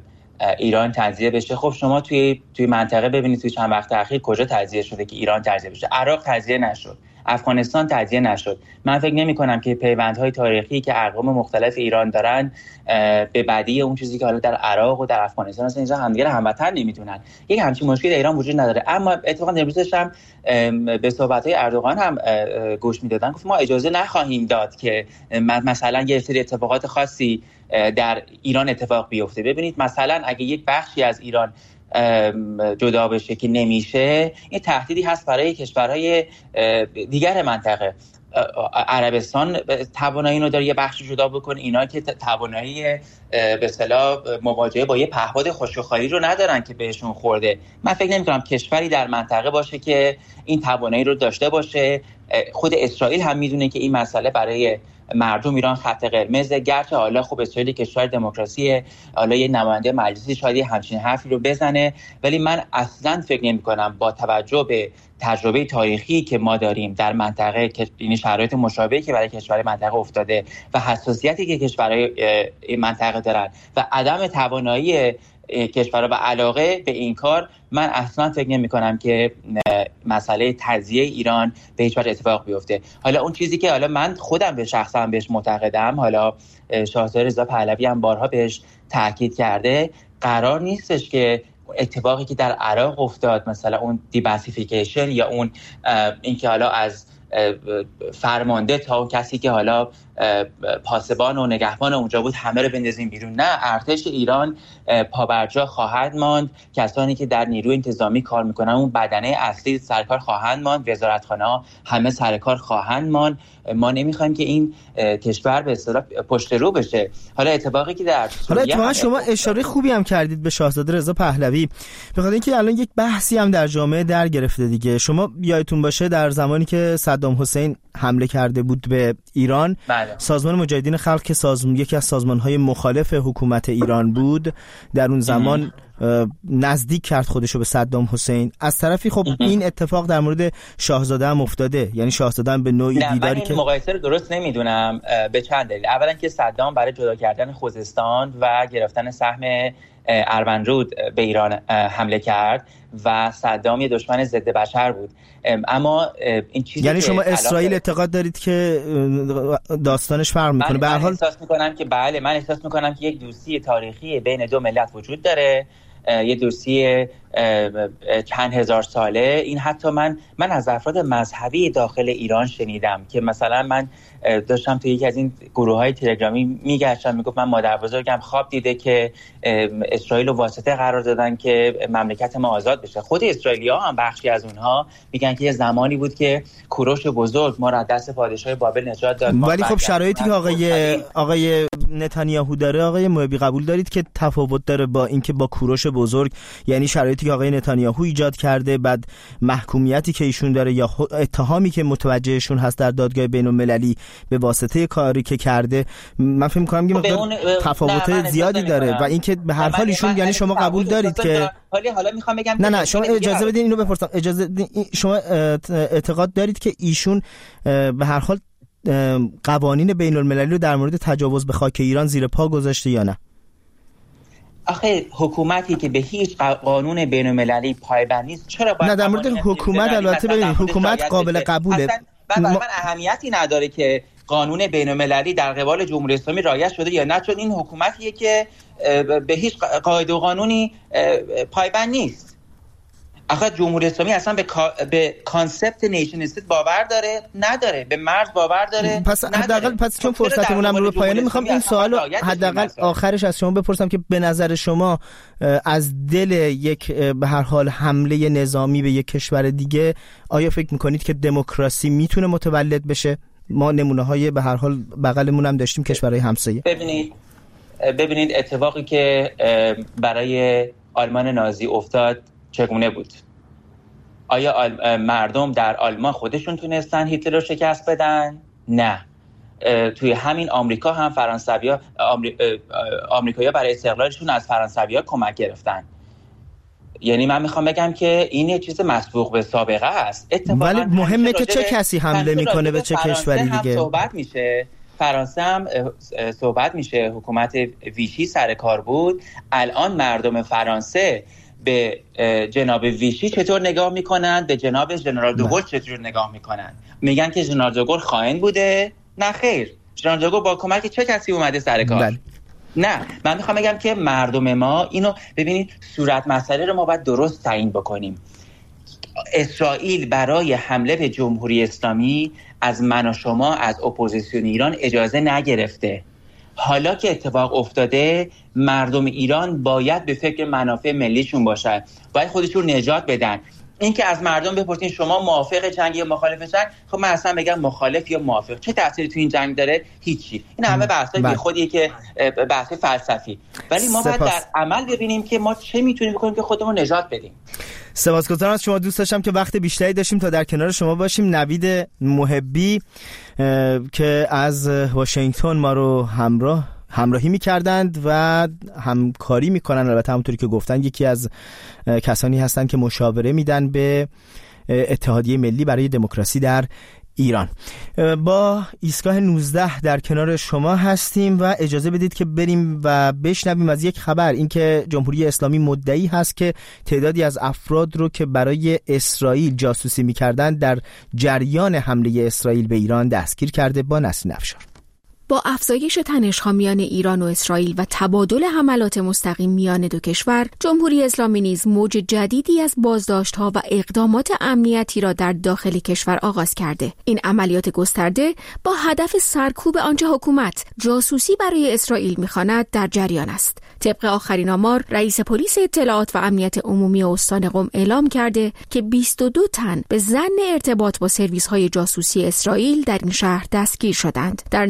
ایران تجزیه بشه. خب شما توی منطقه ببینید توی چند وقت اخیر کجا تجزیه شده که ایران تجزیه بشه؟ عراق تجزیه نشد، افغانستان تجزیه نشد. من فکر نمی کنم که پیوندهای تاریخی که اقوام مختلف ایران دارن به بدی اون چیزی که حالا در عراق و در افغانستان هست اینجا همدیگه هموطن نمیتونن. یک همچین مشکلی در ایران وجود نداره. اما اتفاقا امروزش هم به صحبت‌های اردوغان هم گوش میدادن، گفت ما اجازه نخواهیم داد که مثلا یه سری اتفاقات خاصی در ایران اتفاق بیفته. ببینید مثلا اگه یک بخشی از ایران جدا بشه که نمیشه، این تهدیدی هست برای کشورهای دیگر منطقه. عربستان توانایی اینو داره یه بخشی جدا بکنه، اینا که توانایی به اصطلاح مواجهه با یه پهپاد خشک‌وخواری رو ندارن که بهشون خورده. من فکر نمی‌کنم کشوری در منطقه باشه که این توانایی رو داشته باشه. خود اسرائیل هم میدونه که این مسئله برای مردم ایران خط قرمزه، گرچه حالا خب اسرائیل کشور دموکراسیه، حالا یه نماینده مجلسی شاید همچین حرفی رو بزنه، ولی من اصلا فکر نمی‌کنم با توجه به تجربه تاریخی که ما داریم در منطقه، که این شرایط مشابهی که برای کشورهای منطقه افتاده و حساسیتی که کشورهای منطقه دارن و عدم توانایی کشورها و علاقه به این کار، من اصلا فکر نمی کنم که مسئله تجزیه ایران به هیچ وجه اتفاق بیفته. حالا اون چیزی که حالا من خودم به شخصا بهش معتقدم، حالا شاهزاده رضا پهلوی هم بارها بهش تاکید کرده، قرار نیستش که اتفاقی که در عراق افتاد، مثلا اون دیباسیفیکیشن یا اون اینکه حالا از فرمانده تا اون کسی که حالا پاسبان و نگهبان اونجا بود همه رو بندازیم بیرون. نه، ارتش ایران پابرجا خواهد ماند، کسانی که در نیروی انتظامی کار میکنن اون بدنه اصلی سرکار خواهند ماند، وزارتخانه‌ها همه سرکار خواهند ماند. ما نمیخوایم که این کشور به اصطلاح پشت رو بشه. حالا اتفاقی که در حالا شما اشاره خوبی هم کردید به شاهزاده رضا پهلوی، بخاطر اینکه الان یک بحثی هم در جامعه در گرفته دیگه. شما یادتون باشه در زمانی که صدام حسین حمله کرده بود به ایران، سازمان مجاهدین خلق که یکی از سازمان‌های مخالف حکومت ایران بود، در اون زمان نزدیک کرد خودشو به صدام حسین. از طرفی خب این اتفاق در مورد شاهزاده هم افتاده، یعنی شاهزاده هم به نوعی دیداری من که مقایسه رو درست نمیدونم به چند دلیل. اولا که صدام برای جدا کردن خوزستان و گرفتن سهم اروندرود به ایران حمله کرد و صدام یه دشمن ضد بشر بود. اما این چیزی یعنی شما اسرائیل اعتقاد دارید که داستانش فرق میکنه؟ به هر حال احساس میکنم که بله، من احساس میکنم که یک دوستی تاریخی بین دو ملت وجود داره، یه دوستی چند هزار ساله. این حتی من از افراد مذهبی داخل ایران شنیدم که مثلا من داشتم توی یکی از این گروه‌های تلگرامی میگشتم، میگفت من مادر بزرگم خواب دیده که اسرائیل رو واسطه قرار دادن که مملکت ما آزاد بشه. خود اسرائیلی‌ها هم بخشی از اونها میگن که یه زمانی بود که کوروش بزرگ ما را از دست پادشاه بابل نجات داد. ولی خب شرایطی که آقای نتانیاهو داره، آقای محبی، قبول دارید که تفاوت داره با اینکه با کوروش بزرگ، یعنی شرایطی که آقای نتانیاهو ایجاد کرده، بعد محکومیتی که ایشون داره یا اتهامی که متوجهشون هست در دادگاه بین‌المللی به واسطه کاری که کرده، من فکر می‌کنم که تفاوت زیادی داره و اینکه به هر حال ایشون، یعنی شما قبول دارید که حالا میخوام بگم نه شما اجازه بدین اینو بپرسم، اجازه شما اعتقاد دارید که ایشون به هر حال قوانین بین‌المللی رو در مورد تجاوز به خاک ایران زیر پا گذاشته یا نه؟ آخه حکومتی که به هیچ قانون بین‌المللی پایبند نیست چرا باید؟ نه در مورد حکومت البته ببینید حکومت قابل قبوله، من اهمیتی نداره که قانون بین‌المللی در قبال جمهوری اسلامی رعایت شده یا نه، چون این حکومتیه که به هیچ قاعده و قانونی پایبند نیست. آخه جمهوری اسلامی اصلا به کانسپت نیشن استیت باور داره نداره، به مرز باور داره پس حداقل چون فرصتمون هم رو پایانه میخوام این سوالو حداقل آخرش از شما بپرسم که به نظر شما از دل یک به هر حال حمله نظامی به یک کشور دیگه آیا فکر میکنید که دموکراسی میتونه متولد بشه؟ ما نمونه های به هر حال بغلمون هم داشتیم کشورهای همسایه. ببینید اتفاقی که برای آلمان نازی افتاد چگونه بود؟ آیا مردم در آلمان خودشون تونستن هیتلر رو شکست بدن؟ نه. توی همین آمریکا هم آمریکایی‌ها برای استقلالشون از فرانسوی‌ها کمک گرفتن. یعنی من میخوام بگم که این یه چیز مسبوق به سابقه است. ولی مهمه که چه کسی حمله میکنه به چه کشوری دیگه. صحبت میشه فرانسه هم صحبت میشه، حکومت ویشی سر کار بود. الان مردم فرانسه به جناب ویشی چطور نگاه میکنن؟ به جناب ژنرال دوگل چطور نگاه میکنن؟ میگن که ژنرال دوگل خائن بوده؟ نه خیر، ژنرال دوگل با کمک چه کسی اومده سر کار؟ نه، من میخوام بگم که مردم ما اینو ببینید، صورت مسئله رو ما باید درست تعیین بکنیم. اسرائیل برای حمله به جمهوری اسلامی از من و شما از اپوزیسیون ایران اجازه نگرفته. حالا که اتفاق افتاده، مردم ایران باید به فکر منافع ملیشون باشن، باید خودشون نجات بدن. این که از مردم بپرسین شما موافق جنگ یا مخالف جنگ، خب من اصلا بگم مخالف یا موافق، چه تأثیری تو این جنگ داره؟ هیچی. این همه بحثای بیخودیه که بحث فلسفی، ولی ما باید در عمل ببینیم که ما چه میتونیم بکنیم که خودمون نجات بدیم. سپاسگزارم از شما. دوست داشتم که وقت بیشتری داشتیم تا در کنار شما باشیم. نوید محبی که از واشنگتن ما رو همراهی می‌کردند و همکاری می‌کنن، البته همونطوری که گفتن یکی از کسانی هستند که مشاوره میدن به اتحادیه ملی برای دموکراسی در ایران. با ایستگاه 19 در کنار شما هستیم و اجازه بدید که بریم و بشنویم از یک خبر، اینکه جمهوری اسلامی مدعی هست که تعدادی از افراد رو که برای اسرائیل جاسوسی می‌کردند در جریان حمله اسرائیل به ایران دستگیر کرده. با نسرین افشار. با افزایش تنش‌ها میان ایران و اسرائیل و تبادل حملات مستقیم میان دو کشور، جمهوری اسلامی نیز موج جدیدی از بازداشت‌ها و اقدامات امنیتی را در داخل کشور آغاز کرده. این عملیات گسترده با هدف سرکوب آنچه حکومت جاسوسی برای اسرائیل می‌خواند در جریان است. طبق آخرین آمار، رئیس پلیس اطلاعات و امنیت عمومی استان قم اعلام کرده که 22 تن به ظن ارتباط با سرویس‌های جاسوسی اسرائیل در این شهر دستگیر شدند. در نمونه دیگر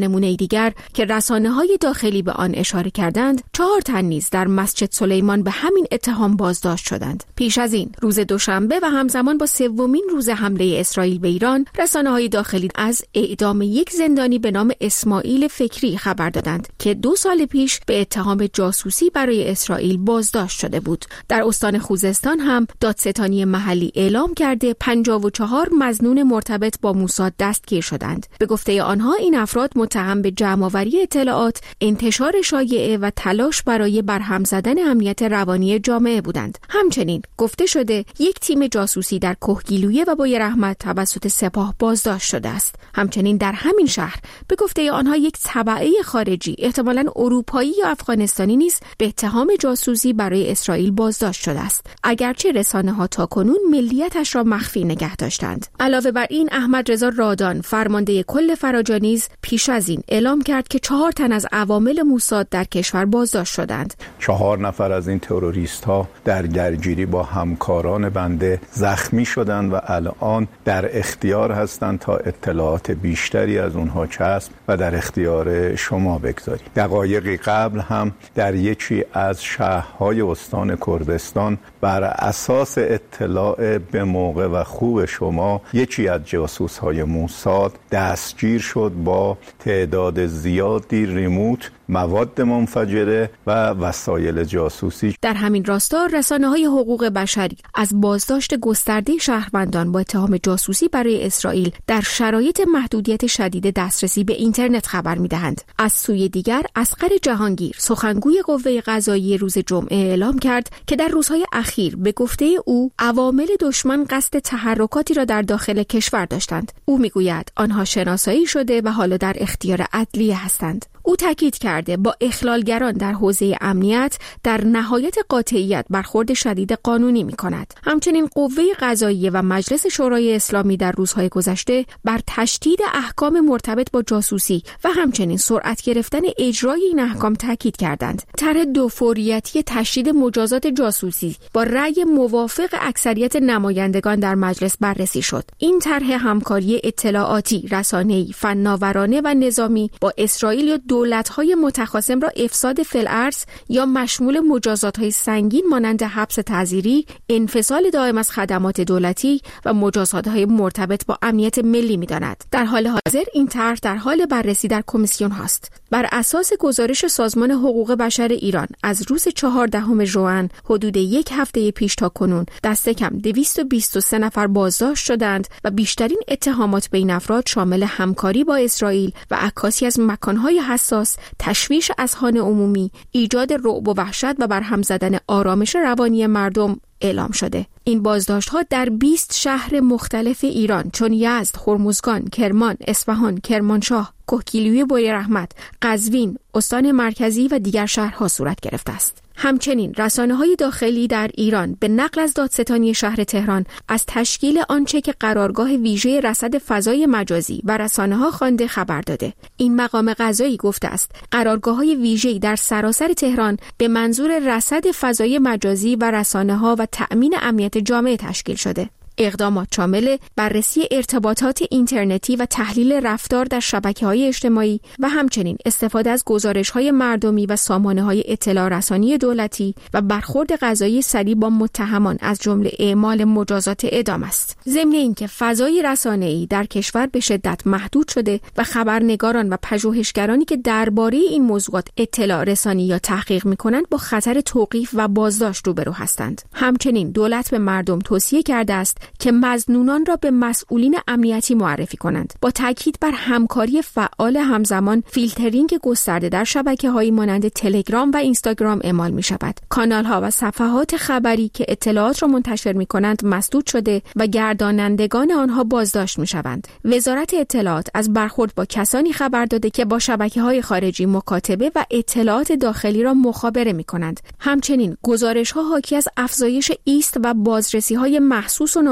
دیگر که رسانه‌های داخلی به آن اشاره کردند، 4 تن نیز در مسجد سلیمان به همین اتهام بازداشت شدند. پیش از این روز دوشنبه و همزمان با سومین روز حمله اسرائیل به ایران، رسانه‌های داخلی از اعدام یک زندانی به نام اسماعیل فکری خبر دادند که 2 سال پیش به اتهام جاسوسی برای اسرائیل بازداشت شده بود. در استان خوزستان هم دادستانی محلی اعلام کرده 54 مظنون مرتبط با موساد دستگیر شدند. به گفته آنها این افراد متهم به جمع‌آوری اطلاعات، انتشار شایعه و تلاش برای برهم زدن امنیت روانی جامعه بودند. همچنین گفته شده یک تیم جاسوسی در کهگیلویه و بوی رحمت توسط سپاه بازداشت شده است. همچنین در همین شهر به گفته آنها یک تبعه خارجی، احتمالاً اروپایی یا افغانستانی نیز به اتهام جاسوسی برای اسرائیل بازداشت شده است، اگرچه رسانه‌ها تاکنون ملیتش را مخفی نگه داشتند. علاوه بر این، احمد رضا رادان، فرمانده کل فراجا نیز پیش از این اعلام کرد که 4 تن از عوامل موساد در کشور بازداشت شدند. 4 نفر از این تروریست‌ها در درگیری با همکاران بنده زخمی شدند و الان در اختیار هستند تا اطلاعات بیشتری از اونها کسب و در اختیار شما بگذاریم. دقایقی قبل هم در یکی از شهرهای استان کردستان بر اساس اطلاع به موقع و خوب شما یکی از جاسوس‌های موساد دستگیر شد با تعداد زیادی ریموت، مواد منفجره و وسایل جاسوسی. در همین راستا رسانه‌های حقوق بشری از بازداشت گسترده شهروندان با اتهام جاسوسی برای اسرائیل در شرایط محدودیت شدید دسترسی به اینترنت خبر می‌دهند. از سوی دیگر اصغر جهانگیر، سخنگوی قوه قضاییه، روز جمعه اعلام کرد که در روزهای اخیر به گفته او عوامل دشمن قصد تحرکاتی را در داخل کشور داشتند. او می‌گوید آنها شناسایی شده و حالا در اختیار عدلیه هستند. او تاکید کرده با اخلالگران در حوزه امنیت در نهایت قاطعیت برخورد شدید قانونی می‌کند. همچنین قوه قضاییه و مجلس شورای اسلامی در روزهای گذشته بر تشدید احکام مرتبط با جاسوسی و همچنین سرعت گرفتن اجرای این احکام تاکید کردند. طرح 2 فوریتی تشدید مجازات جاسوسی با رأی موافق اکثریت نمایندگان در مجلس بررسی شد. این طرح همکاری اطلاعاتی، رسانه‌ای، فناورانه و نظامی با اسرائیل یا دولت‌های متخاصم را افساد فی‌الارض یا مشمول مجازات‌های سنگین مانند حبس تعزیری، انفصال دائم از خدمات دولتی و مجازات‌های مرتبط با امنیت ملی می‌داند. در حال حاضر این طرح در حال بررسی در کمیسیون است. بر اساس گزارش سازمان حقوق بشر ایران از روز 14 ژوئن، حدود 1 هفته پیش تا کنون دست کم 223 نفر بازداشت شدند و بیشترین اتهامات به این افراد شامل همکاری با اسرائیل و عکاسی از مکان‌های حساس، تشویش اذهان عمومی، ایجاد رعب و وحشت و برهم زدن آرامش روانی مردم اعلام شده. این بازداشت‌ها در 20 شهر مختلف ایران چون یزد، هرمزگان، کرمان، اصفهان، کرمانشاه، کهگیلویه بوی رحمت، قزوین، استان مرکزی و دیگر شهرها صورت گرفته است. همچنین رسانه‌های داخلی در ایران به نقل از دادستانی شهر تهران از تشکیل آنچه که قرارگاه ویژه رصد فضای مجازی و رسانه‌ها خوانده خبر داده. این مقام قضایی گفته است قرارگاه‌های ویژه‌ای در سراسر تهران به منظور رصد فضای مجازی و رسانه‌ها و تأمین امنیت جامعه تشکیل شده. اقدامات شامل بررسی ارتباطات اینترنتی و تحلیل رفتار در شبکه‌های اجتماعی و همچنین استفاده از گزارش‌های مردمی و سامانه‌های اطلاع رسانی دولتی و برخورد قضایی سریع با متهمان از جمله اعمال مجازات اعدام است. ضمن اینکه فضای رسانه‌ای در کشور به شدت محدود شده و خبرنگاران و پژوهشگرانی که درباره این موضوعات اطلاع رسانی یا تحقیق می‌کنند با خطر توقیف و بازداشت روبرو هستند. همچنین دولت به مردم توصیه کرده است که مظنونان را به مسئولین امنیتی معرفی کنند. با تاکید بر همکاری فعال همزمان فیلترینگ گسترده در شبکه‌های مانند تلگرام و اینستاگرام اعمال می‌شود. کانال‌ها و صفحات خبری که اطلاعات را منتشر می‌کنند مسدود شده و گردانندگان آنها بازداشت می‌شوند. وزارت اطلاعات از برخورد با کسانی خبر داده که با شبکه‌های خارجی مکاتبه و اطلاعات داخلی را مخابره می‌کنند. همچنین گزارش‌ها حاکی از افزایش ایست و بازرسی‌های محسوس و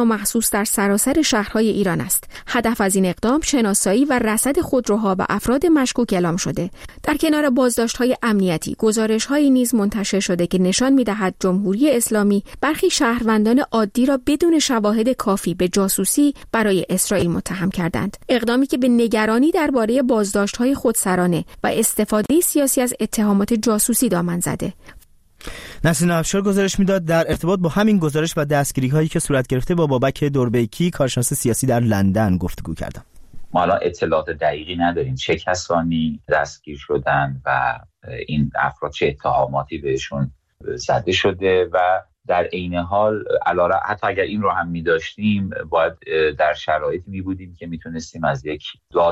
محسوس در سراسر شهرهای ایران است. هدف از این اقدام شناسایی و رصد خودروها و افراد مشکوک اعلام شده. در کنار بازداشت‌های امنیتی، گزارش‌هایی نیز منتشر شده که نشان می‌دهد جمهوری اسلامی برخی شهروندان عادی را بدون شواهد کافی به جاسوسی برای اسرائیل متهم کردند. اقدامی که به نگرانی درباره بازداشت‌های خودسرانه و استفاده سیاسی از اتهامات جاسوسی دامن زده. نسرین افشار گزارش میداد در ارتباط با همین گزارش و دستگیری هایی که صورت گرفته با بابک دوربیکی، کارشناس سیاسی در لندن، گفتگو کردم. ما الان اطلاعات دقیقی نداریم چه کسانی دستگیر شدن و این افراد چه اتهاماتی بهشون زده شده و در عین حال حتی اگر این رو هم می-داشتیم باید در شرایطی می-بودیم که میتونستیم از یک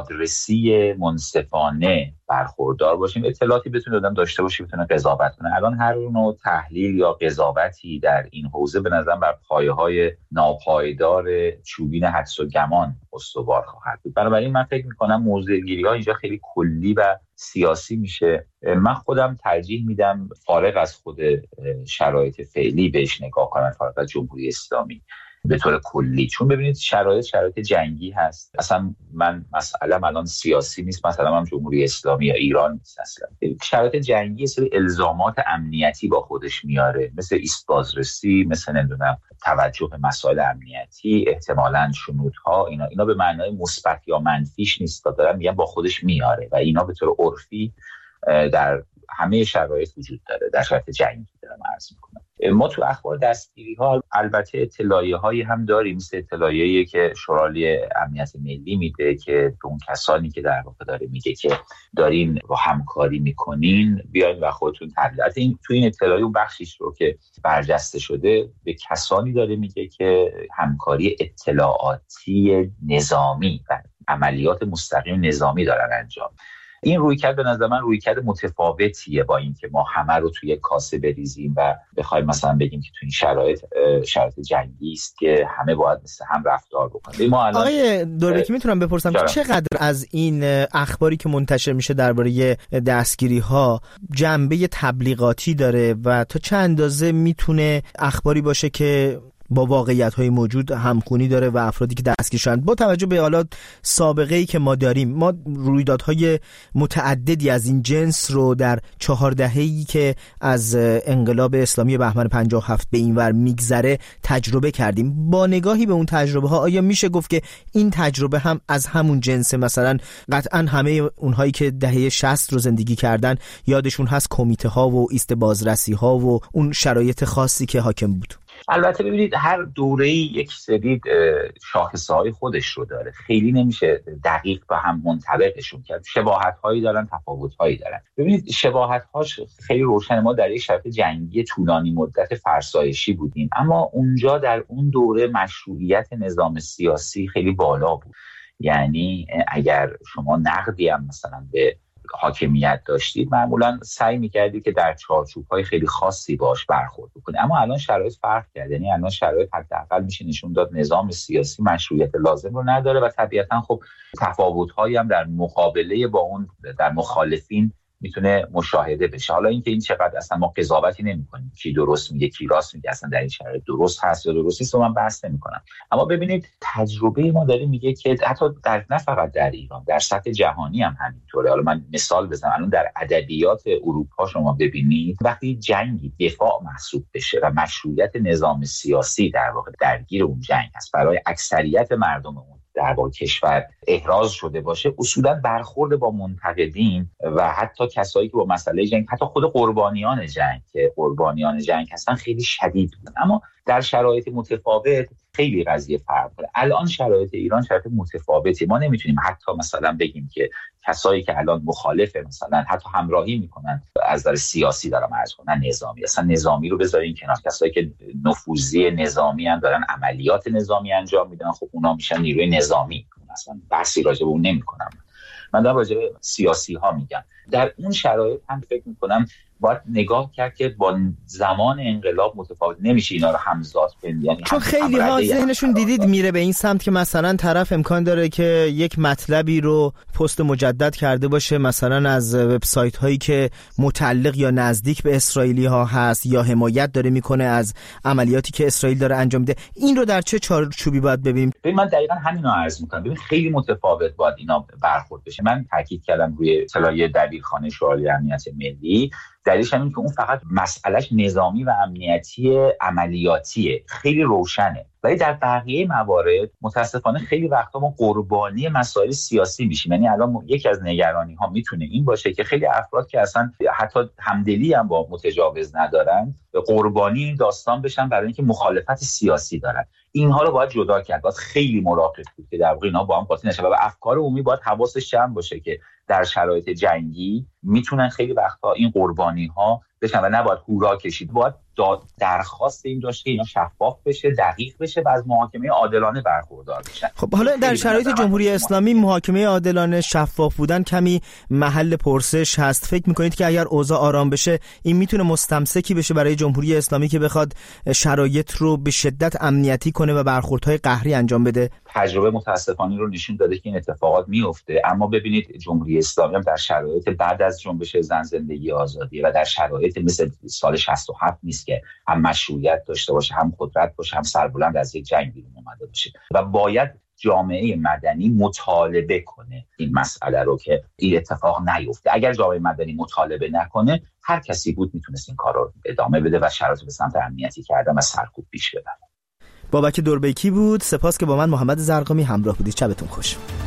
دادرسی منصفانه برخوردار باشیم، اطلاعاتی بتونه آدم داشته باشه بتونه قضاوت کنه. الان هر نوع تحلیل یا قضاوتی در این حوزه به نظر بر پایه‌های ناپایدار چوبین حدس و گمان استوار خواهد بود. بنابراین من فکر می‌کنم موضع‌گیری‌ها اینجا خیلی کلی و سیاسی میشه. من خودم ترجیح میدم فارغ از خود شرایط فعلی بهش نگاه کنم، فارغ از جمهوری اسلامی به طور کلی، چون ببینید شرایط جنگی هست. اصلا من مسئله الان سیاسی نیست، مثلا من جمهوری اسلامی یا ایران نیست، اصلا شرایط جنگی سری الزامات امنیتی با خودش میاره، مثل ایست بازرسی، مثل نمیدونم توجه به مسائل امنیتی، احتمالاً شنودها، اینا به معنای مثبت یا منفیش نیست، دارم میگم با خودش میاره و اینا به طور عرفی در همه شرایط وجود داره. در شرایط جنگی دارم عرض میکنم. ما تو اخبار دستگیری ها البته اطلاعیه هایی هم داریم، مثل اطلاعیه‌ای که شورای امنیت ملی میده که به اون کسانی که در واقع داره میگه که دارین با همکاری میکنین بیاین و خودتون تحلیل. تو این اطلاعیه اون بخشیش رو که برجسته شده به کسانی داره میگه که همکاری اطلاعاتی نظامی و عملیات مستقیم نظامی دارن انجام. این رویکرد به نظر من رویکرد متفاوتیه با اینکه ما همه رو توی کاسه بریزیم و بخوایم مثلا بگیم که توی این شرایط جنگی است که همه باید مثل هم رفتار بکنیم. آقای دوربیکی میتونم بپرسم که چقدر از این اخباری که منتشر میشه درباره دستگیری ها جنبه تبلیغاتی داره و تا چه اندازه میتونه اخباری باشه که با واقعیت‌های موجود همخوانی داره و افرادی که دستگیر شدن با توجه به حالا سابقه‌ای که ما داریم، ما رویدادهای متعددی از این جنس رو در 4 دهه‌ای که از انقلاب اسلامی بهمن 57 به اینور میگذره تجربه کردیم. با نگاهی به اون تجربه ها آیا میشه گفت که این تجربه هم از همون جنس؟ مثلا قطعا همه اونهایی که دهه 60 رو زندگی کردن یادشون هست کمیته ها و ایست بازرسی ها و اون شرایط خاصی که حاکم بود. البته ببینید هر دوره‌ای یک سری شاخصه‌های خودش رو داره، خیلی نمیشه دقیق به هم منطبقشون کرد. شباهت‌هایی دارن، تفاوت‌هایی دارن. ببینید شباهت‌هاش خیلی روشن. ما در یک شرایط جنگی طولانی مدت فرسایشی بودیم، اما اونجا در اون دوره مشروعیت نظام سیاسی خیلی بالا بود. یعنی اگر شما نقدی هم مثلا به حاکمیت داشتید معمولا سعی می‌کردید که در چارچوب‌های خیلی خاصی باش برخورد بکنید. اما الان شرایط فرق کرد. یعنی الان شرایط حداقل میشه نشون داد نظام سیاسی مشروعیت لازم رو نداره و طبیعتاً خب تفاوت‌هایی هم در مقابله با اون در مخالفین میتونه مشاهده بشه. حالا اینکه این چقدر اصلا ما قضاوتی نمی‌کنیم کی درست میگه کی راست میگه، اصلا در این شرایط درست هست یا درست نیست رو من بحث نمی‌کنم. اما ببینید تجربه ما داره میگه که حتی نه فقط در ایران، در سطح جهانی هم همینطوره. حالا من مثال بزنم، الان در ادبیات اروپا شما ببینید وقتی جنگی دفاع محسوب بشه و مشروعیت نظام سیاسی در واقع درگیر اون جنگ هست، برای اکثریت مردم اون در واقع کشور احراز شده باشه، اصولا برخورد با منتقدین و حتی کسایی که با مسئله جنگ، حتی خود قربانیان جنگ هستن خیلی شدید بود. اما در شرایط متفاوت خیلی قضیه فرق داره. الان شرایط ایران شرایط متفاوتی. ما نمیتونیم حتی مثلا بگیم که کسایی که الان مخالفه مثلا حتی همراهی میکنن از نظر سیاسی دارم عرض کنن نظامی، اصلا نظامی رو بذارین کنار، کسایی که نفوذی نظامی ان دارن عملیات نظامی انجام میدن، خب اونا میشن نیروی نظامی. اصلا بحثی راجع به اون نمیکنم، من دارم راجع به سیاسی ها میگم. در اون شرایط هم فکر میکنم باید نگاه کرد که با زمان انقلاب متفاوت نمیشه اینا رو همزاد کنید. یعنی چون خیلی ها ذهنشون دیدید میره به این سمت که مثلا طرف امکان داره که یک مطلبی رو پست مجدد کرده باشه مثلا از وبسایت هایی که متعلق یا نزدیک به اسرائیلی ها هست یا حمایت داره میکنه از عملیاتی که اسرائیل داره انجام میده. این رو در چه چارچوبی باید ببینیم؟ من دقیقاً همینو عرض میکنم. ببین خیلی متفاوت باید اینا برخورد بشه. من تاکید کردم روی اطلاعیه دبیرخانه شورای امنیت ملی، دلیلش همین که اون فقط مسئلهش نظامی و امنیتی عملیاتیه، خیلی روشنه. ولی در بقیه موارد متاسفانه خیلی وقتا ما قربانی مسائل سیاسی میشیم. یعنی الان یکی از نگرانی ها میتونه این باشه که خیلی افراد که اصلا حتی همدلی هم با متجاوز ندارن قربانی این داستان بشن برای اینکه مخالفت سیاسی دارن. اینها رو باید جدا کرد. باید خیلی مراقب بود که در واقع اینا با هم قاطی نشه و افکار عمومی باید حواسش جمع باشه که در شرایط جنگی میتونن خیلی وقتا این قربانی ها بشن و نباید هورا کشید. باید درخواست این داشت که اینا شفاف بشه، دقیق بشه و از محاکمه عادلانه برخوردار بشن. خب حالا در شرایط جمهوری اسلامی محاکمه عادلانه، شفاف بودن کمی محل پرسش هست. فکر میکنید که اگر اوضاع آرام بشه این میتونه مستمسکی بشه برای جمهوری اسلامی که بخواد شرایط رو به شدت امنیتی کنه و برخوردهای قهری انجام بده؟ تجربه متاسفانه رو نشون داده که این اتفاقات میفته. اما ببینید جمهوری اسلامی هم در شرایط بعد از جنبش زن زندگی آزادی و در شرایط مثل سال 67 نیست که هم مشروعیت داشته باشه، هم قدرت باشه، هم سربلند از یک جنگ بیرون اومده باشه و باید جامعه مدنی مطالبه کنه این مسئله رو که این اتفاق نیفته. اگر جامعه مدنی مطالبه نکنه هر کسی بود میتونست این کار رو ادامه بده و شرایط به سمت امنیتی کردن و سرکوب پیش ببره. بابک دوربیکی بود. سپاس که با من محمد زرقامی همراه بودید. شبتون خوش.